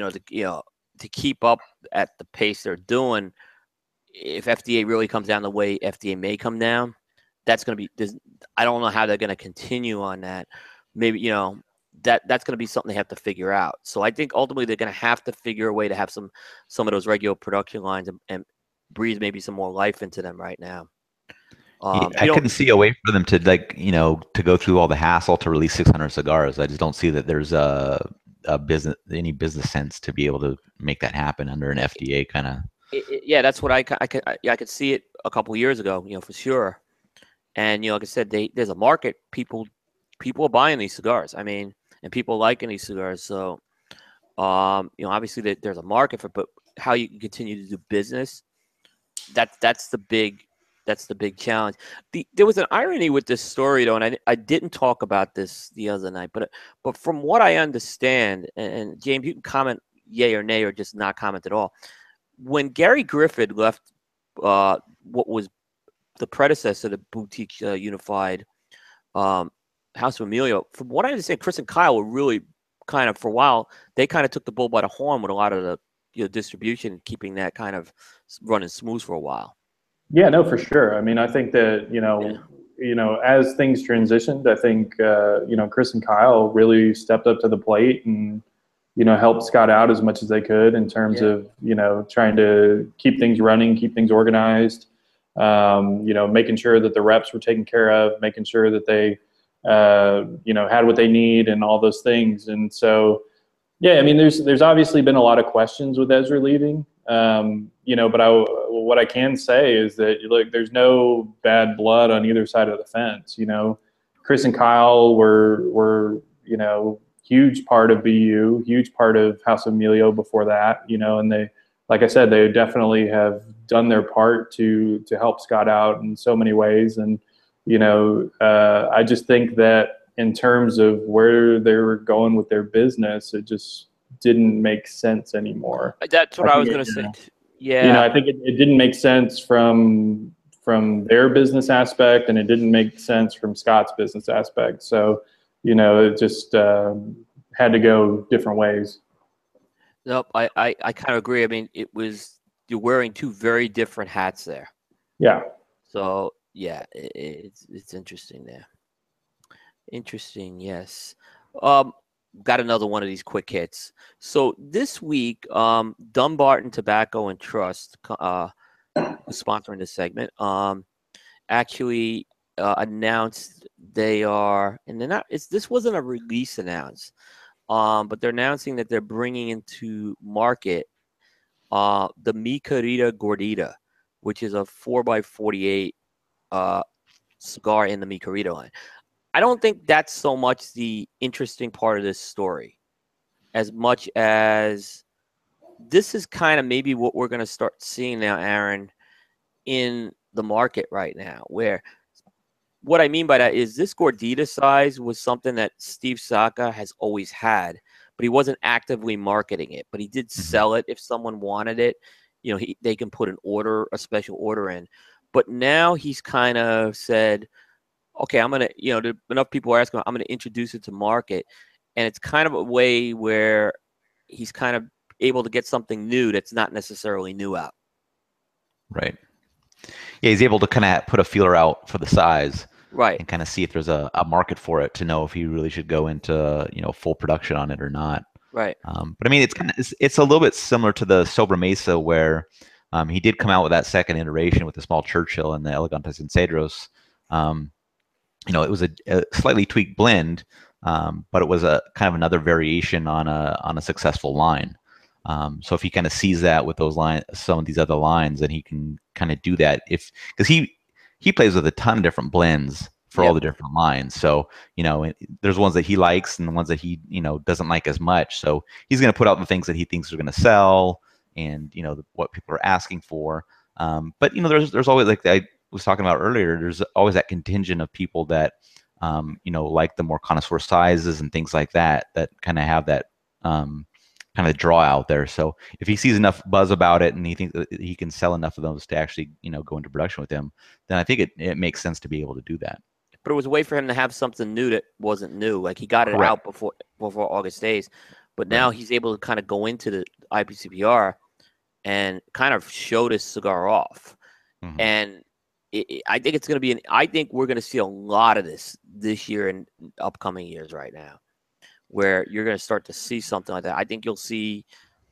to keep up at the pace they're doing, if FDA really comes down the way FDA may come down, that's going to be. I don't know how they're going to continue on that. Maybe that's going to be something they have to figure out. So I think ultimately they're going to have to figure a way to have some of those regular production lines and breathe maybe some more life into them right now. I couldn't see a way for them to to go through all the hassle to release 600 cigars. I just don't see that there's any business sense to be able to make that happen under an FDA kind of. Yeah, that's what I could see it a couple of years ago, for sure. And like I said, there's a market. People are buying these cigars. I mean, and people liking these cigars. So, obviously there's a market for, but how you can continue to do business, that's the big challenge. There was an irony with this story though, and I didn't talk about this the other night, but from what I understand, and James, you can comment yay or nay or just not comment at all. When Gary Griffith left what was the predecessor to Boutique Unified House of Emilio, from what I understand, Chris and Kyle were really kind of, for a while, they kind of took the bull by the horn with a lot of the distribution, keeping that kind of running smooth for a while. Yeah, no, for sure. I mean, I think that, as things transitioned, I think, Chris and Kyle really stepped up to the plate and, helped Scott out as much as they could in terms of, trying to keep things running, keep things organized, making sure that the reps were taken care of, making sure that they, had what they need and all those things. And so, yeah, I mean, there's obviously been a lot of questions with Ezra leaving, but what I can say is that, look, there's no bad blood on either side of the fence. Chris and Kyle were huge part of BU, huge part of House of Emilio before that, and they, like I said, they definitely have done their part to help Scott out in so many ways. And, I just think that in terms of where they were going with their business, it just didn't make sense anymore. That's what I was going to say. Yeah. I think it didn't make sense from their business aspect, and it didn't make sense from Scott's business aspect. So, it just had to go different ways. Nope, I kind of agree. I mean, you're wearing two very different hats there. Yeah. So yeah, it's interesting there. Interesting, yes. Got another one of these quick hits. So this week, Dumbarton Tobacco and Trust, sponsoring this segment, actually announced they are, and they're not. This wasn't a release announced, but they're announcing that they're bringing into market the Mi Querida Gordita, which is a 4x48 cigar in the Mi Querida line. I don't think that's so much the interesting part of this story, as much as this is kind of maybe what we're going to start seeing now, Aaron, in the market right now, where what I mean by that is this Gordita size was something that Steve Saka has always had, but he wasn't actively marketing it, but he did sell it if someone wanted it. They can put a special order in. But now he's kind of said, okay, I'm going to, enough people are asking, I'm going to introduce it to market. And it's kind of a way where he's kind of able to get something new that's not necessarily new out. Right. Yeah, he's able to kind of put a feeler out for the size. Right. And kind of see if there's a market for it to know if he really should go into, full production on it or not. Right. But I mean, it's a little bit similar to the Sobremesa where He did come out with that second iteration with the small Churchill and the Elegantes and Cedros. It was a slightly tweaked blend, but it was a kind of another variation on a successful line. So if he kind of sees that with those some of these other lines, then he can kind of do that. Because he plays with a ton of different blends for all the different lines. So there's ones that he likes and the ones that he doesn't like as much. So he's going to put out the things that he thinks are going to sell, and what people are asking for. But there's always, like I was talking about earlier, there's always that contingent of people that like the more connoisseur sizes and things like that kind of have that kind of draw out there. So if he sees enough buzz about it and he thinks that he can sell enough of those to actually go into production with him, then I think it makes sense to be able to do that. But it was a way for him to have something new that wasn't new. Like, he got it out before August Ace, but now he's able to kind of go into the IPCPR and kind of show this cigar off. Mm-hmm. And I think it's going to be I think we're going to see a lot of this year and upcoming years right now, where you're going to start to see something like that. I think you'll see,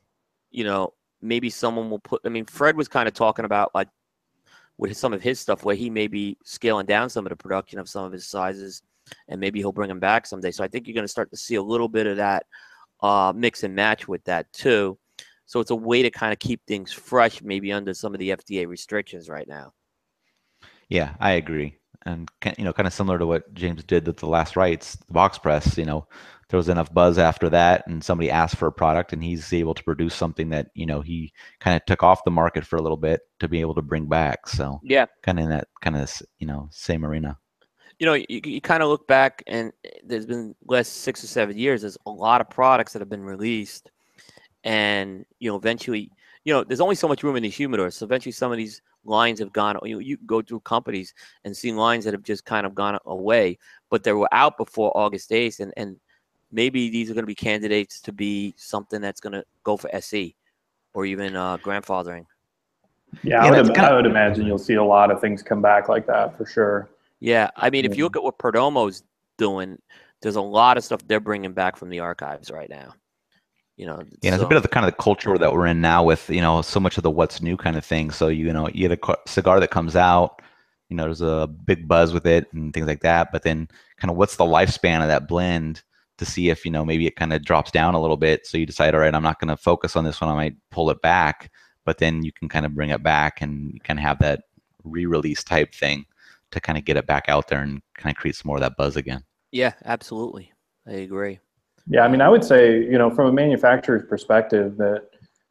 maybe someone will put. I mean, Fred was kind of talking about, like, with some of his stuff, where he may be scaling down some of the production of some of his sizes, and maybe he'll bring them back someday. So I think you're going to start to see a little bit of that mix and match with that too. So it's a way to kind of keep things fresh, maybe under some of the FDA restrictions right now. Yeah, I agree. And kind of similar to what James did with the last rights, the box press. There was enough buzz after that, and somebody asked for a product, and he's able to produce something that he kind of took off the market for a little bit to be able to bring back. So yeah, kind of in that kind of same arena. You kind of look back, and there's been last 6 or 7 years. There's a lot of products that have been released, and eventually, there's only so much room in these humidors. So eventually, some of these lines have gone. You can go through companies and see lines that have just kind of gone away, but they were out before August 8th, and maybe these are going to be candidates to be something that's going to go for SE or even grandfathering. Yeah, I would imagine you'll see a lot of things come back like that for sure. Yeah, I mean, if you look at what Perdomo's doing, there's a lot of stuff they're bringing back from the archives right now. It's a bit of the kind of the culture that we're in now with so much of the what's new kind of thing. So you get a cigar that comes out, there's a big buzz with it and things like that. But then kind of what's the lifespan of that blend to see if maybe it kind of drops down a little bit. So you decide, all right, I'm not going to focus on this one. I might pull it back, but then you can kind of bring it back and you kind of have that re-release type thing to kind of get it back out there and kind of create some more of that buzz again. Yeah, absolutely. I agree. Yeah, I mean, I would say, from a manufacturer's perspective that,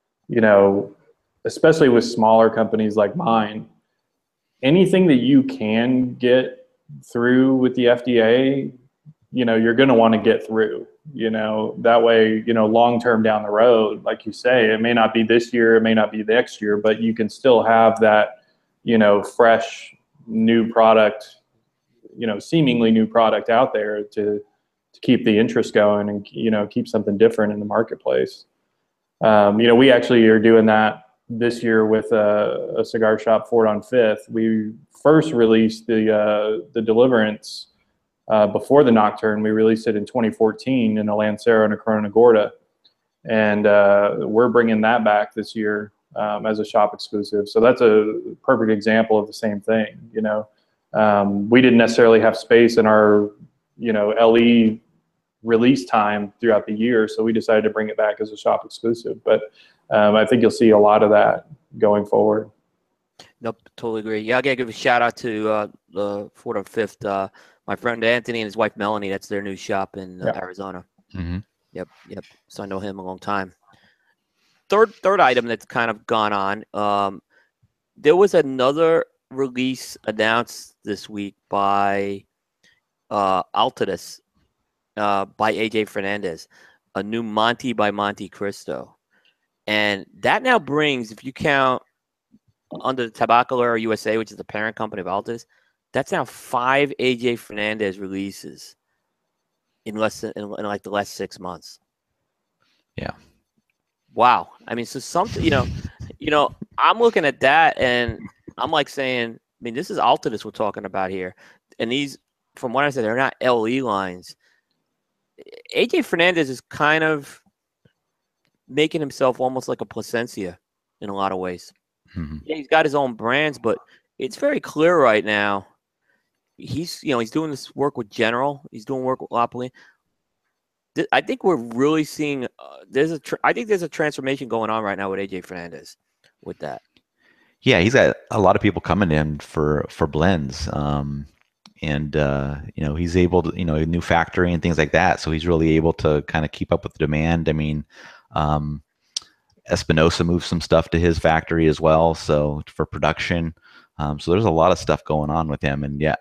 especially with smaller companies like mine, anything that you can get through with the FDA, you're going to want to get through, that way, long-term down the road, like you say, it may not be this year, it may not be next year, but you can still have that, fresh new product, seemingly new product out there to keep the interest going and, keep something different in the marketplace. We actually are doing that this year with a cigar shop, Fort on Fifth. We first released the Deliverance before the Nocturne. We released it in 2014 in a Lancero and a Corona Gorda. And we're bringing that back this year as a shop exclusive. So that's a perfect example of the same thing. We didn't necessarily have space in our, LE release time throughout the year, so we decided to bring it back as a shop exclusive. But I think you'll see a lot of that going forward. Nope, totally agree. Yeah, I gotta give a shout out to the Fort on Fifth. My friend Anthony and his wife Melanie. That's their new shop in Arizona. Mm-hmm. Yep. So I know him a long time. Third item that's kind of gone on. There was another release announced this week by Altadis, by AJ Fernandez, a new Monte by Monte Cristo. And that now brings, if you count under the Tabacalera USA, which is the parent company of Altadis, that's now 5 AJ Fernandez releases in like the last 6 months. Yeah. Wow. I mean, so something, I'm looking at that and I'm like saying, I mean, this is Altadis we're talking about here. And these, from what I said, they're not LE lines. AJ Fernandez is kind of making himself almost like a Plasencia in a lot of ways. Yeah, he's got his own brands, but it's very clear right now. He's doing this work with General. He's doing work with La Paulina. I think we're really seeing I think there's a transformation going on right now with AJ Fernandez with that. Yeah, he's got a lot of people coming in for blends. And he's able to, a new factory and things like that. So he's really able to kind of keep up with the demand. I mean, Espinosa moved some stuff to his factory as well. So for production, so there's a lot of stuff going on with him. And yeah,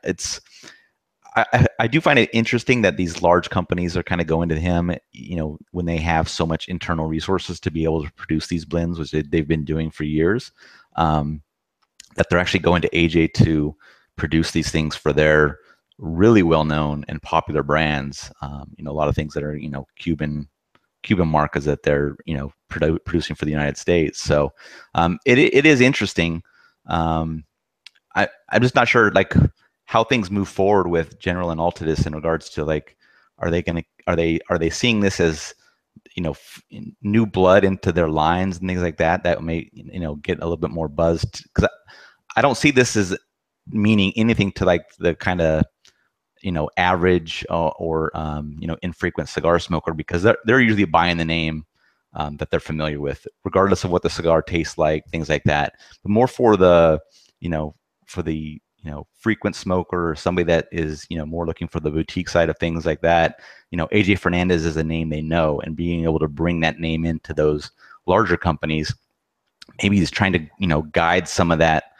I do find it interesting that these large companies are kind of going to him, when they have so much internal resources to be able to produce these blends, which they've been doing for years, that they're actually going to AJ to produce these things for their really well-known and popular brands. A lot of things that are, Cuban marcas that they're, producing for the United States. So it is interesting. I'm just not sure, like, how things move forward with General and Altadis in regards to, like, are they seeing this as, new blood into their lines and things like that may, get a little bit more buzzed? Because I don't see this as meaning anything to, like, the kind of, average or infrequent cigar smoker, because they're usually buying the name that they're familiar with, regardless of what the cigar tastes like, things like that. But more for the, frequent smoker, or somebody that is, more looking for the boutique side of things like that. AJ Fernandez is a name they know, and being able to bring that name into those larger companies, maybe he's trying to, guide some of that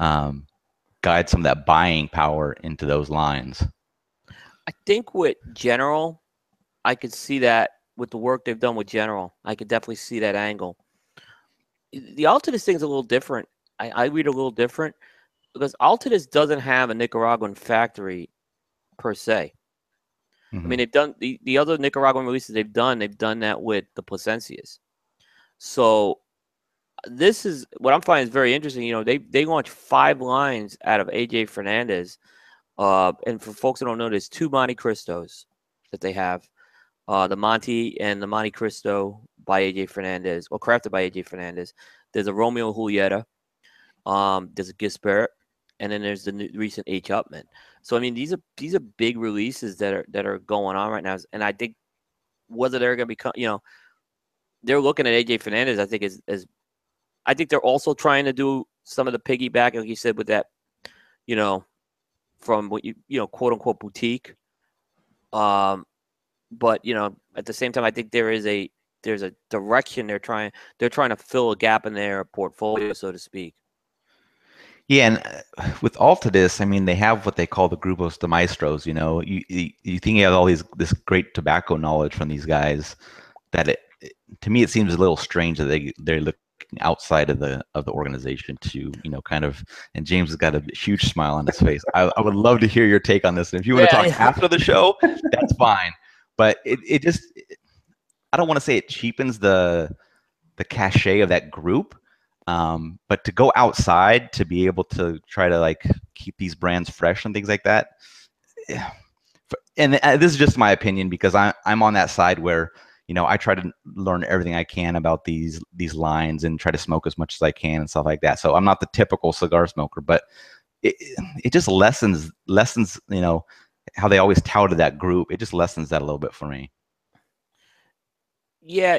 buying power into those lines. I think with General, I could see that with the work they've done with General. I could definitely see that angle. The Altadis thing's a little different. I read a little different, because Altadis doesn't have a Nicaraguan factory per se. I mean, they've done the other Nicaraguan releases they've done that with the Plasencias. So this is what I'm finding is very interesting. They launched 5 lines out of AJ Fernandez. And for folks that don't know, there's 2 Monte Cristos that they have. The Monte and the Monte Cristo by AJ Fernandez, or crafted by AJ Fernandez. There's a Romeo Julieta. There's a Gisbert, and then there's the recent H. Upman. So I mean, these are big releases that are going on right now, and I think whether they're going to become, they're looking at AJ Fernandez. I think I think they're also trying to do some of the piggyback, like you said, with that, from what you quote unquote boutique. But at the same time, I think there's a direction they're trying to fill a gap in their portfolio, so to speak. Yeah, and with Altadis, I mean, they have what they call the Grupos de Maestros. You think you have all this great tobacco knowledge from these guys, that to me it seems a little strange that they're looking outside of the organization to kind of. And James has got a huge smile on his face. I would love to hear your take on this. And if you want to talk after the show, that's fine. But it just, I don't want to say it cheapens the cachet of that group. But to go outside to be able to try to, like, keep these brands fresh and things like that. And this is just my opinion, because I'm on that side where, I try to learn everything I can about these lines and try to smoke as much as I can and stuff like that. So I'm not the typical cigar smoker, but it just lessens, how they always touted that group. It just lessens that a little bit for me. Yeah,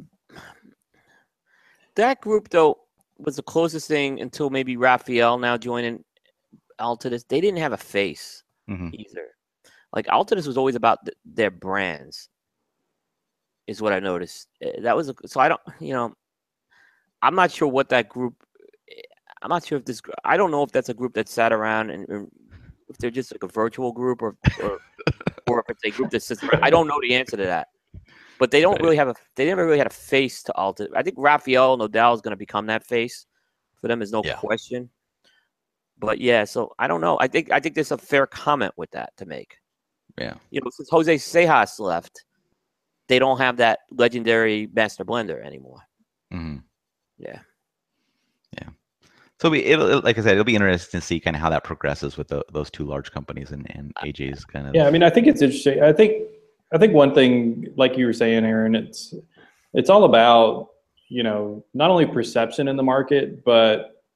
that group though was the closest thing until maybe Raphael now joining Altadis. They didn't have a face either. Like, Altadis was always about their brands, is what I noticed. That was so I don't, I'm not sure what that group. I'm not sure if I don't know if that's a group that sat around and if they're just like a virtual group or if it's a group that sits. I don't know the answer to that. But they don't really they never really had a face to Alta. I think Rafael Nodal is going to become that face for them. Is no question. But yeah, so I don't know. I think there's a fair comment with that to make. Yeah. Since Jose Sejas left, they don't have that legendary master blender anymore. Mm-hmm. Yeah. Yeah. So it'll, like I said, it'll be interesting to see kind of how that progresses with those 2 large companies and AJ's kind of. Yeah, I mean, I think it's interesting. I think one thing, like you were saying, Aaron, it's all about, not only perception in the market, but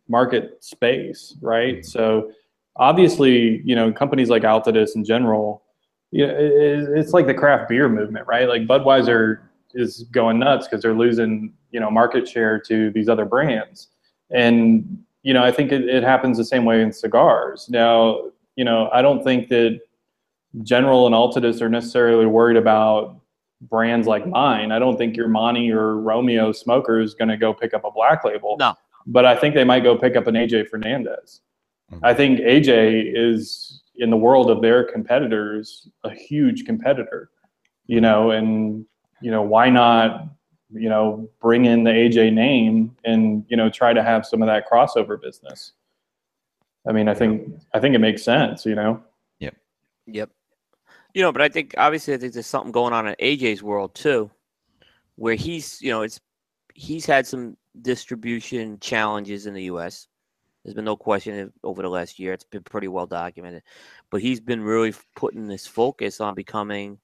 market space, right? So obviously, companies like Altadis in general, it's like the craft beer movement, right? Like Budweiser is going nuts because they're losing, market share to these other brands. And, I think it happens the same way in cigars. Now, I don't think that General and Altadis are necessarily worried about brands like mine. I don't think your Monty or Romeo smoker is going to go pick up a Black Label. No. But I think they might go pick up an AJ Fernandez. I think AJ is, in the world of their competitors, a huge competitor, and, why not, bring in the AJ name and, try to have some of that crossover business. I mean, I think it makes sense, Yep. But I think obviously there's something going on in AJ's world too, where he's had some distribution challenges in the U.S. There's been no question over the last year. It's been pretty well documented, but he's been really putting this focus on becoming,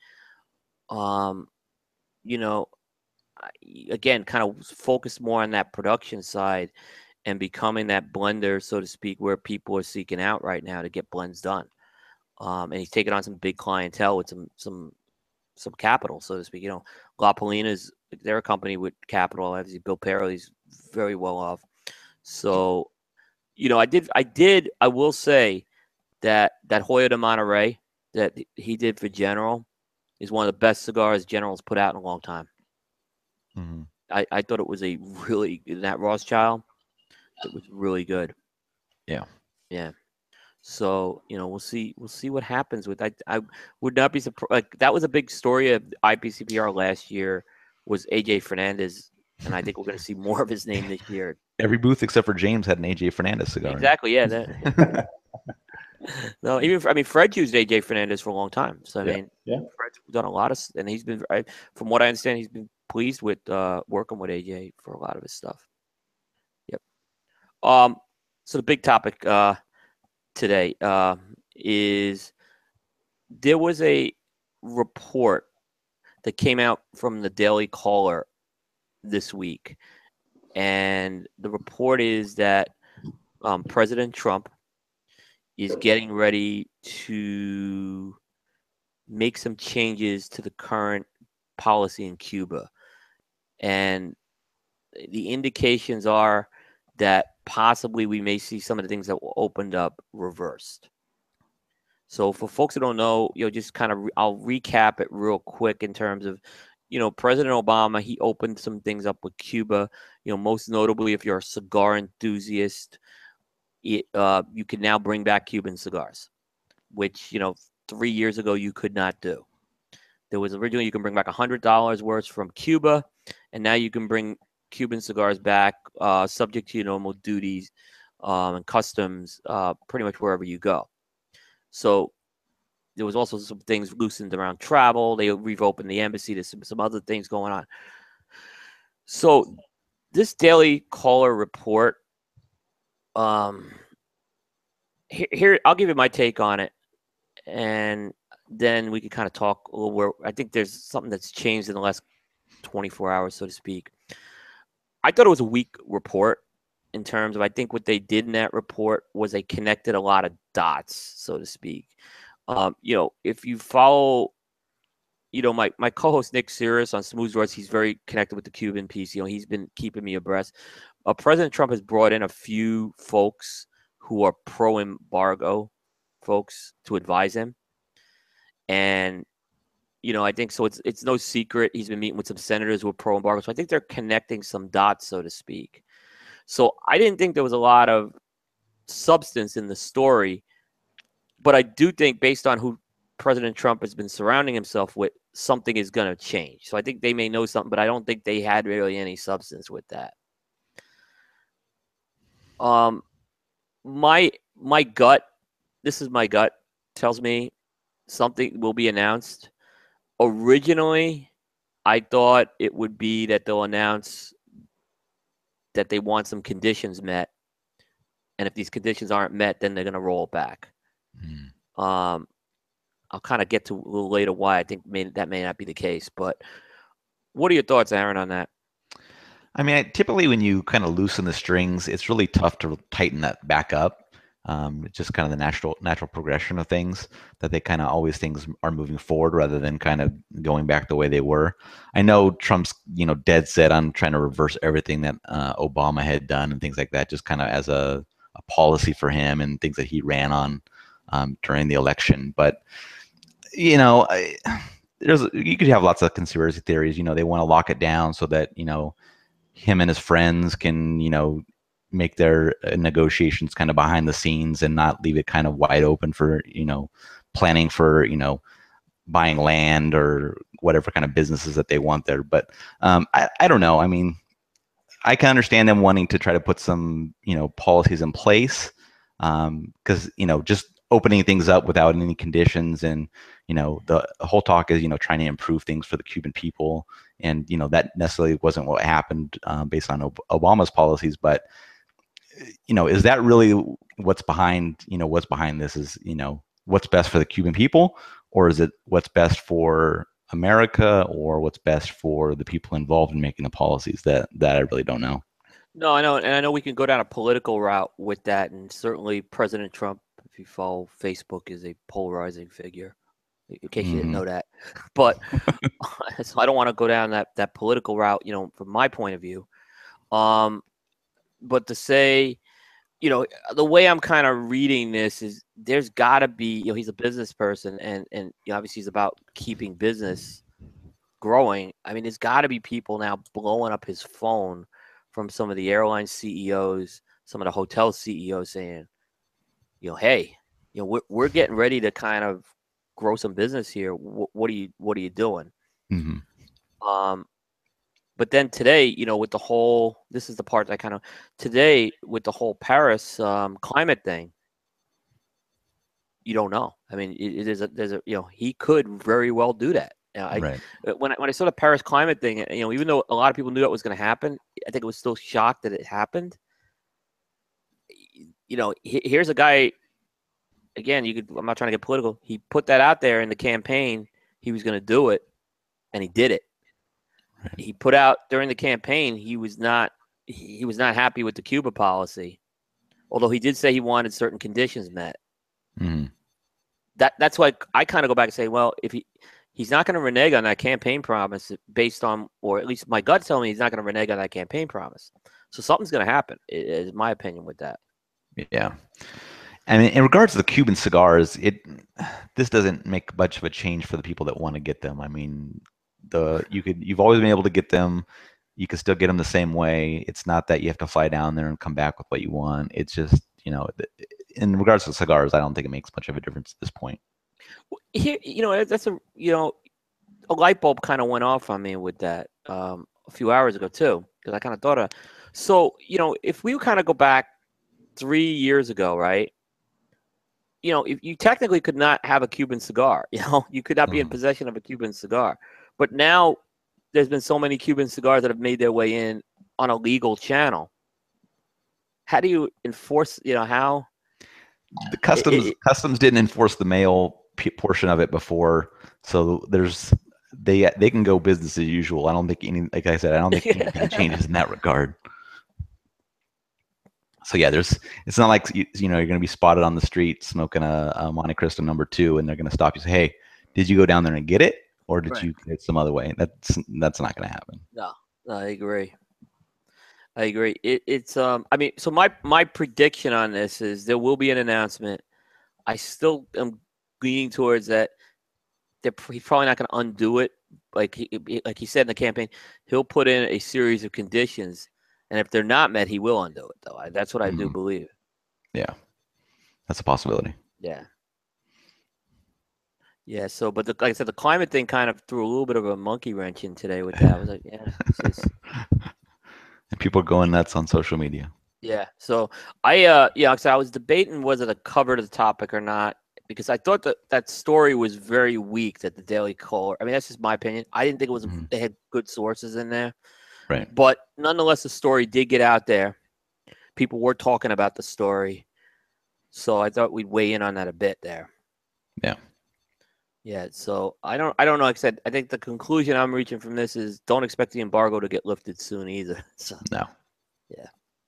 again, kind of focus more on that production side and becoming that blender, so to speak, where people are seeking out right now to get blends done. And he's taking on some big clientele with some capital, so to speak. La Polina's, they're a company with capital. Obviously, Bill Perry's very well off. So, I will say that Hoyo de Monterrey that he did for General is one of the best cigars General's put out in a long time. Mm-hmm. I thought it was that Rothschild, it was really good. Yeah. Yeah. So, we'll see what happens with that. I would not be surprised. Like, that was a big story of IPCPR last year was AJ Fernandez, and I think we're going to see more of his name this year. Every booth except for James had an AJ Fernandez cigar. Exactly. Yeah. No, Fred used AJ Fernandez for a long time. So I mean, Fred's done a lot of, and he's been, from what I understand, he's been pleased with working with AJ for a lot of his stuff. Yep. So the big topic today is there was a report that came out from the Daily Caller this week, and the report is that President Trump is getting ready to make some changes to the current policy in Cuba. And the indications are that possibly we may see some of the things that were opened up reversed. So for folks who don't know, just kind of, I'll recap it real quick in terms of, President Obama, he opened some things up with Cuba, most notably if you're a cigar enthusiast, you can now bring back Cuban cigars, which, 3 years ago you could not do. There was originally, you can bring back $100 worth from Cuba, and now you can bring Cuban cigars back, subject to your normal duties and customs, pretty much wherever you go. So there was also some things loosened around travel. They reopened the embassy. There's some other things going on. So this Daily Caller report, here I'll give you my take on it, and then we can kind of talk a little where I think there's something that's changed in the last 24 hours, so to speak. I thought it was a weak report in terms of, I think what they did in that report was they connected a lot of dots, so to speak. If you follow, my co-host Nick Cirrus on Smooth Roads, he's very connected with the Cuban piece. He's been keeping me abreast. President Trump has brought in a few folks who are pro-embargo folks to advise him. And, I think so. It's no secret he's been meeting with some senators who are pro-embargo. So I think they're connecting some dots, so to speak. So I didn't think there was a lot of substance in the story, but I do think based on who President Trump has been surrounding himself with, something is going to change. So I think they may know something, but I don't think they had really any substance with that. My gut, this is my gut, tells me something will be announced. Originally, I thought it would be that they'll announce that they want some conditions met. And if these conditions aren't met, then they're going to roll it back. I'll kind of get to a little later why I think that may not be the case. But what are your thoughts, Aaron, on that? I mean, typically when you kind of loosen the strings, it's really tough to tighten that back up. It's just kind of the natural progression of things that they kind of always things are moving forward rather than kind of going back the way they were. I know Trump's dead set on trying to reverse everything that Obama had done and things like that, just kind of as a policy for him and things that he ran on during the election. But you could have lots of conspiracy theories. They want to lock it down so that him and his friends can make their negotiations kind of behind the scenes and not leave it kind of wide open for planning for buying land or whatever kind of businesses that they want there. But I don't know. I mean, I can understand them wanting to try to put some policies in place because just opening things up without any conditions and the whole talk is trying to improve things for the Cuban people, and that necessarily wasn't what happened based on Obama's policies. But is that really what's behind this? Is what's best for the Cuban people, or is it what's best for America, or what's best for the people involved in making the policies? That I really don't know. No, I know, and I know we can go down a political route with that, and certainly President Trump, if you follow Facebook, is a polarizing figure. In case you didn't know that, but so I don't want to go down that political route, from my point of view. But to say, the way I'm kind of reading this is there's got to be, he's a business person, and obviously he's about keeping business growing. I mean, there's got to be people now blowing up his phone from some of the airline CEOs, some of the hotel CEOs saying, hey, we're getting ready to kind of grow some business here. What are you doing? Mm-hmm. But then today, with the whole, this is the part that today with the whole Paris climate thing, you don't know. I mean, there's a he could very well do that. Right. When I saw the Paris climate thing, even though a lot of people knew that was going to happen, I think it was still shocked that it happened. Here's a guy. Again, I'm not trying to get political. He put that out there in the campaign. He was going to do it, and he did it. Right. He put out during the campaign. He was not happy with the Cuba policy, although he did say he wanted certain conditions met. Mm-hmm. That's why I kind of go back and say, well, if he's not going to renege on that campaign promise based on, or at least my gut telling me he's not going to renege on that campaign promise. So something's going to happen, is my opinion with that. Yeah. And in regards to the Cuban cigars, this doesn't make much of a change for the people that want to get them. I mean, you've always been able to get them. You can still get them the same way. It's not that you have to fly down there and come back with what you want. It's just, in regards to cigars, I don't think it makes much of a difference at this point. Here, that's a light bulb kind of went off on me with that a few hours ago too, because I kind of thought of. So, if we kind of go back 3 years ago, right? If you technically could not have a Cuban cigar, you could not be in possession of a Cuban cigar. But now there's been so many Cuban cigars that have made their way in on a legal channel. How do you enforce, how? The customs didn't enforce the mail portion of it before. So they can go business as usual. I don't think like I said, I don't think anything changes in that regard. So yeah, it's not like you're going to be spotted on the street smoking a Monte Cristo No. 2, and they're going to stop you and say, "Hey, did you go down there and get it, or did you get it some other way?" That's not going to happen. No, I agree. It's I mean, so my prediction on this is there will be an announcement. I still am leaning towards that. He's probably not going to undo it, like he said in the campaign. He'll put in a series of conditions. And if they're not met, he will undo it, though. That's what I do believe. Yeah, that's a possibility. Yeah. Yeah. So, but like I said, the climate thing kind of threw a little bit of a monkey wrench in today with that. I was like, yeah. And people are going nuts on social media. Yeah. So I was debating whether to cover the topic or not, because I thought that story was very weak. That the Daily Caller. I mean, that's just my opinion. I didn't think it was. They had good sources in there. Right. But nonetheless, the story did get out there. People were talking about the story. So I thought we'd weigh in on that a bit there. Yeah. Yeah, so I don't know. Like I said, I think the conclusion I'm reaching from this is don't expect the embargo to get lifted soon either. So No. yeah.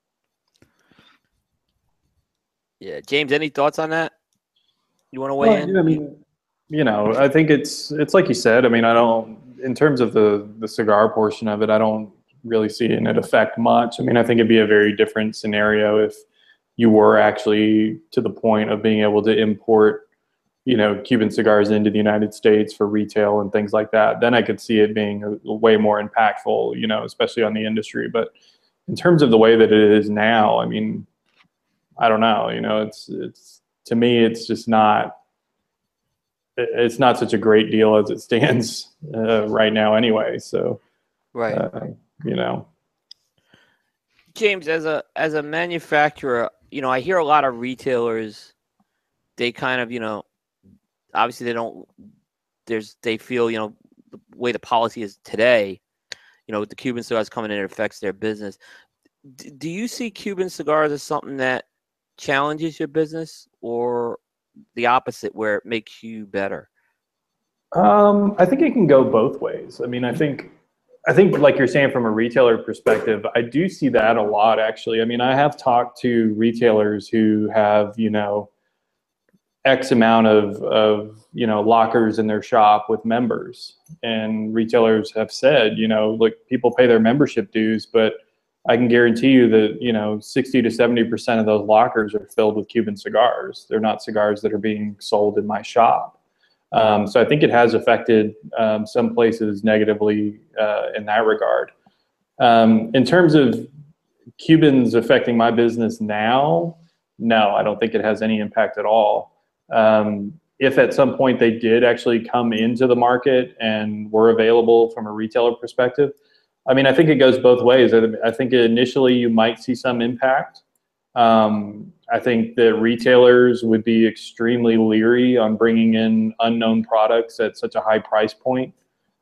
Yeah. James, any thoughts on that? You want to weigh Well, in? yeah, I mean, I think it's like you said. I mean, I don't, in terms of the cigar portion of it, I don't really see it affect much. I mean, I think it'd be a very different scenario if you were actually to the point of being able to import, Cuban cigars into the United States for retail and things like that. Then I could see it being a way more impactful, especially on the industry. But in terms of the way that it is now, I mean, I don't know. It's to me, it's just not. It's not such a great deal as it stands right now, anyway. So, Right. uh, you know, James, as a manufacturer, I hear a lot of retailers, they kind of, obviously they feel, the way the policy is today, with the Cuban cigars coming in, it affects their business. Do you see Cuban cigars as something that challenges your business, or the opposite, where it makes you better? I think it can go both ways. I mean, I think like you're saying from a retailer perspective, I do see that a lot actually. I mean, I have talked to retailers who have, X amount of lockers in their shop with members, and retailers have said, look, people pay their membership dues, but I can guarantee you that 60 to 70% of those lockers are filled with Cuban cigars. They're not cigars that are being sold in my shop. So I think it has affected some places negatively in that regard. In terms of Cubans affecting my business now, no, I don't think it has any impact at all. If at some point they did actually come into the market and were available from a retailer perspective, I mean, I think it goes both ways. I think initially you might see some impact. I think that retailers would be extremely leery on bringing in unknown products at such a high price point.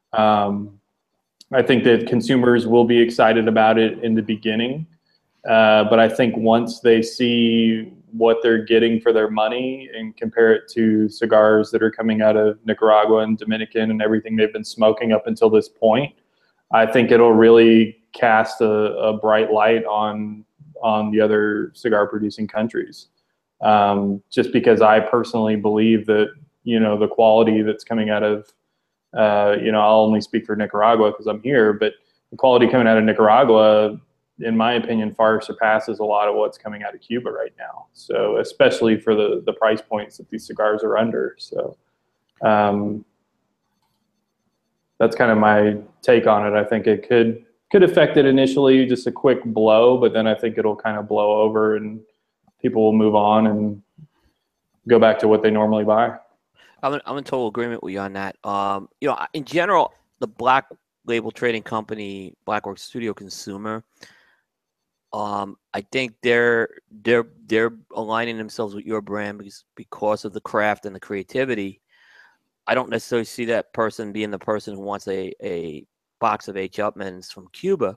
I think that consumers will be excited about it in the beginning. But I think once they see what they're getting for their money and compare it to cigars that are coming out of Nicaragua and Dominican and everything they've been smoking up until this point, I think it'll really cast a bright light on the other cigar producing countries. Just because I personally believe that, the quality that's coming out of, I'll only speak for Nicaragua because I'm here, but the quality coming out of Nicaragua, in my opinion, far surpasses a lot of what's coming out of Cuba right now. So especially for the price points that these cigars are under. So that's kind of my take on it. I think it could affect it initially, just a quick blow, but then I think it'll kind of blow over and people will move on and go back to what they normally buy. I'm in total agreement with you on that. In general, the Black Label Trading Company, Blackworks Studio Consumer, I think they're aligning themselves with your brand because of the craft and the creativity. I don't necessarily see that person being the person who wants a box of H. Upmans from Cuba.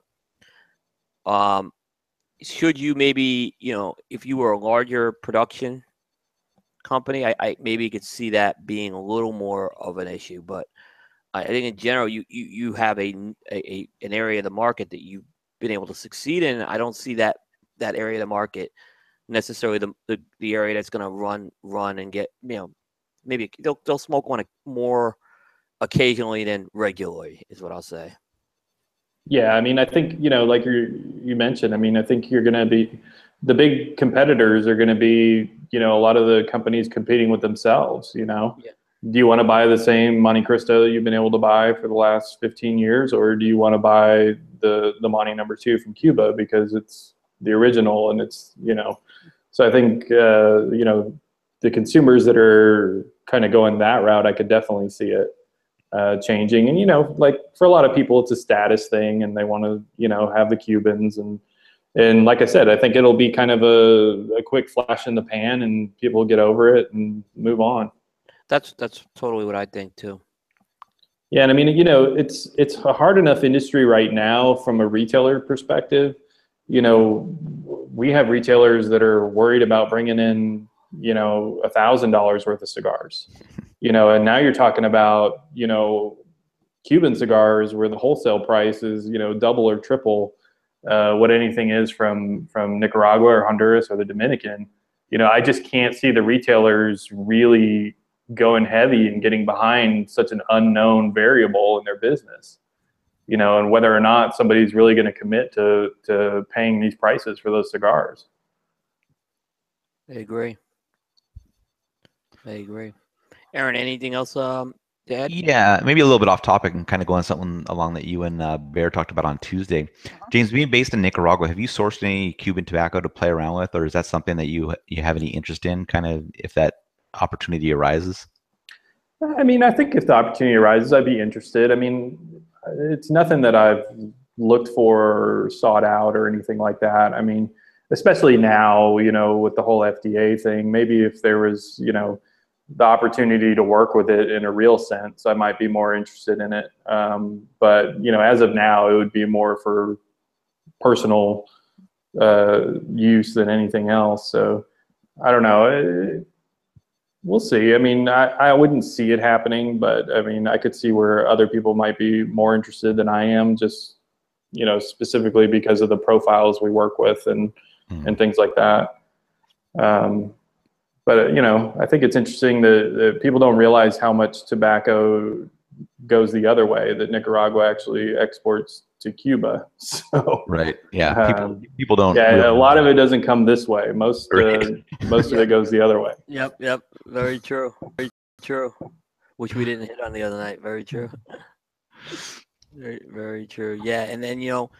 Should you maybe, if you were a larger production company, I maybe could see that being a little more of an issue. But I think in general, you have an area of the market that you've been able to succeed in. I don't see that area of the market necessarily the area that's going to run and get, maybe they'll smoke one more occasionally than regularly, is what I'll say. Yeah, I mean, I think, like you mentioned, I mean, I think you're going to be, the big competitors are going to be, a lot of the companies competing with themselves, Yeah. Do you want to buy the same Monte Cristo that you've been able to buy for the last 15 years, or do you want to buy the Monte #2 from Cuba because it's the original and it's, so I think, the consumers that are kind of going that route, I could definitely see it changing. And, like for a lot of people, it's a status thing and they want to, have the Cubans. And like I said, I think it'll be kind of a quick flash in the pan and people will get over it and move on. That's totally what I think too. Yeah, and I mean, it's a hard enough industry right now from a retailer perspective. We have retailers that are worried about bringing in, $1,000 worth of cigars. And now you're talking about, Cuban cigars where the wholesale price is, double or triple what anything is from Nicaragua or Honduras or the Dominican. I just can't see the retailers really going heavy and getting behind such an unknown variable in their business, and whether or not somebody's really going to commit to paying these prices for those cigars. I agree. Aaron, anything else to add? Yeah, maybe a little bit off topic and kind of go on something along that you and Bear talked about on Tuesday. James, being based in Nicaragua, have you sourced any Cuban tobacco to play around with, or is that something that you have any interest in, kind of if that opportunity arises? I mean, I think if the opportunity arises, I'd be interested. I mean, it's nothing that I've looked for or sought out or anything like that. I mean, especially now, with the whole FDA thing, maybe if there was, the opportunity to work with it in a real sense, I might be more interested in it. But, as of now, it would be more for personal use than anything else. So I don't know. We'll see. I mean, I wouldn't see it happening, but I mean, I could see where other people might be more interested than I am, just, specifically because of the profiles we work with and things like that. But, I think it's interesting that people don't realize how much tobacco goes the other way, that Nicaragua actually exports to Cuba. So right. Yeah. People don't. Yeah. A lot of it doesn't come this way. Most of it goes the other way. Yep. Very true. Which we didn't hit on the other night. Very true. Very, very true. Yeah. And then,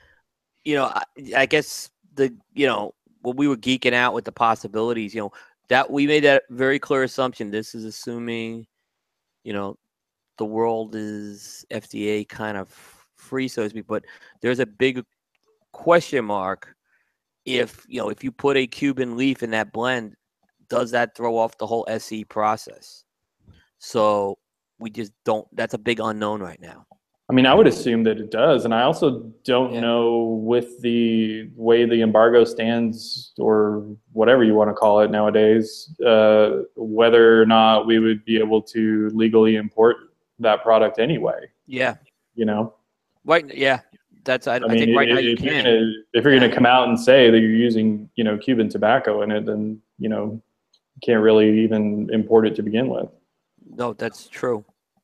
I guess when we were geeking out with the possibilities, that we made that very clear assumption. This is assuming, the world is FDA kind of free, so to speak. But there's a big question mark if you put a Cuban leaf in that blend, does that throw off the whole SE process? So we just don't. That's a big unknown right now. I mean, I would assume that it does. And I also don't know, with the way the embargo stands, or whatever you want to call it nowadays, whether or not we would be able to legally import that product anyway. Yeah. Right. Yeah. I think right now you can. If you're going to come out and say that you're using, Cuban tobacco in it, then, you can't really even import it to begin with. No, that's true.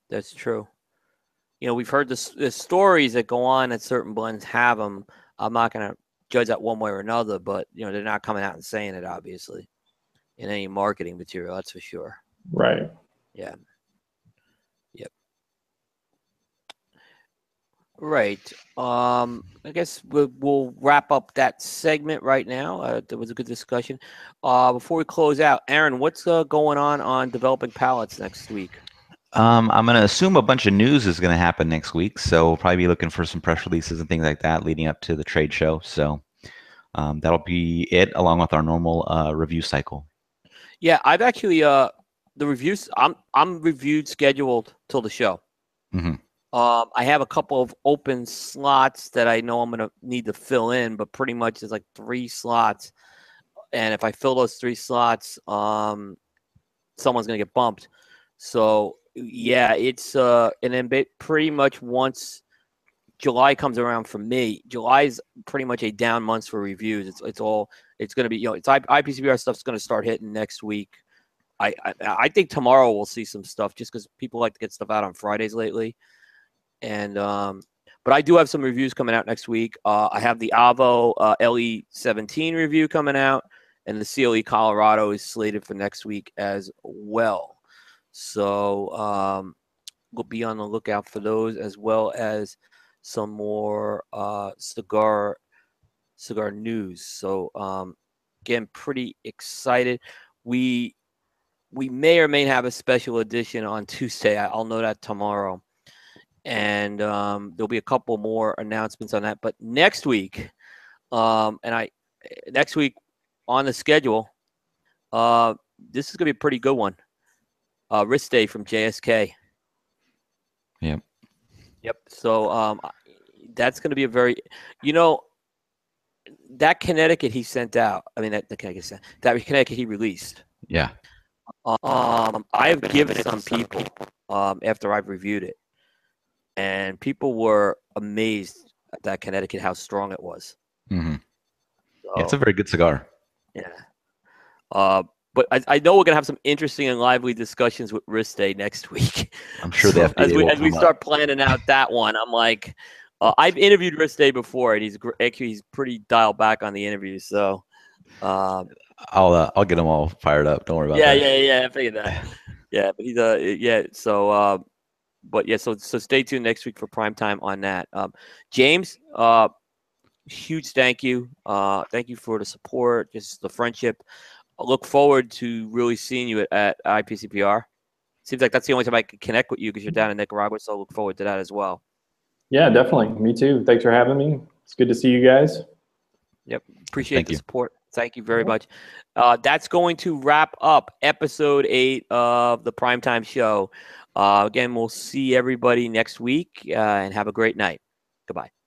We've heard the stories that go on that certain blends have them. I'm not going to judge that one way or another, but, they're not coming out and saying it, obviously, in any marketing material. That's for sure. Right. Yeah. Yep. Right. I guess we'll wrap up that segment right now. There was a good discussion. Before we close out, Aaron, what's going on developing palettes next week? I'm going to assume a bunch of news is going to happen next week, so we'll probably be looking for some press releases and things like that leading up to the trade show. So that'll be it, along with our normal review cycle. Yeah, I've actually the reviews. I'm reviewed scheduled till the show. Mm-hmm. I have a couple of open slots that I know I'm going to need to fill in, but pretty much there's like 3 slots, and if I fill those 3 slots, someone's going to get bumped. So. Yeah, it's and then pretty much once July comes around for me, July is pretty much a down month for reviews. It's going to be it's IPCPR stuff's going to start hitting next week. I think tomorrow we'll see some stuff just because people like to get stuff out on Fridays lately, and but I do have some reviews coming out next week. I have the Avo LE17 review coming out, and the CLE Colorado is slated for next week as well. So we'll be on the lookout for those, as well as some more cigar news. So again, pretty excited. We may or may have a special edition on Tuesday. I'll know that tomorrow, and there'll be a couple more announcements on that. But next week, next week on the schedule, this is gonna be a pretty good one. Wrist Day from JSK. Yep. So that's going to be a very, that Connecticut he sent out. I mean, that Connecticut he released. Yeah. I have given it some people after I've reviewed it, and people were amazed at that Connecticut how strong it was. Mm-hmm. So, Yeah, it's a very good cigar. yeah. But I know we're gonna have some interesting and lively discussions with Riste next week. I'm sure the FDA as we will as we come start up. planning out that one, I'm like, I've interviewed Riste before, and he's pretty dialed back on the interviews. So, I'll get them all fired up. Don't worry about that. yeah, I figured that. Yeah, but he's So, but yeah, so stay tuned next week for prime time on that. James, huge thank you. Thank you for the support, just the friendship. I look forward to really seeing you at IPCPR. Seems like that's the only time I can connect with you because you're down in Nicaragua. So I look forward to that as well. Yeah, definitely. Me too. Thanks for having me. It's good to see you guys. Yep. Appreciate the you. support. Thank you very much. That's going to wrap up episode 8 of the Primetime Show. Again, we'll see everybody next week and have a great night. Goodbye.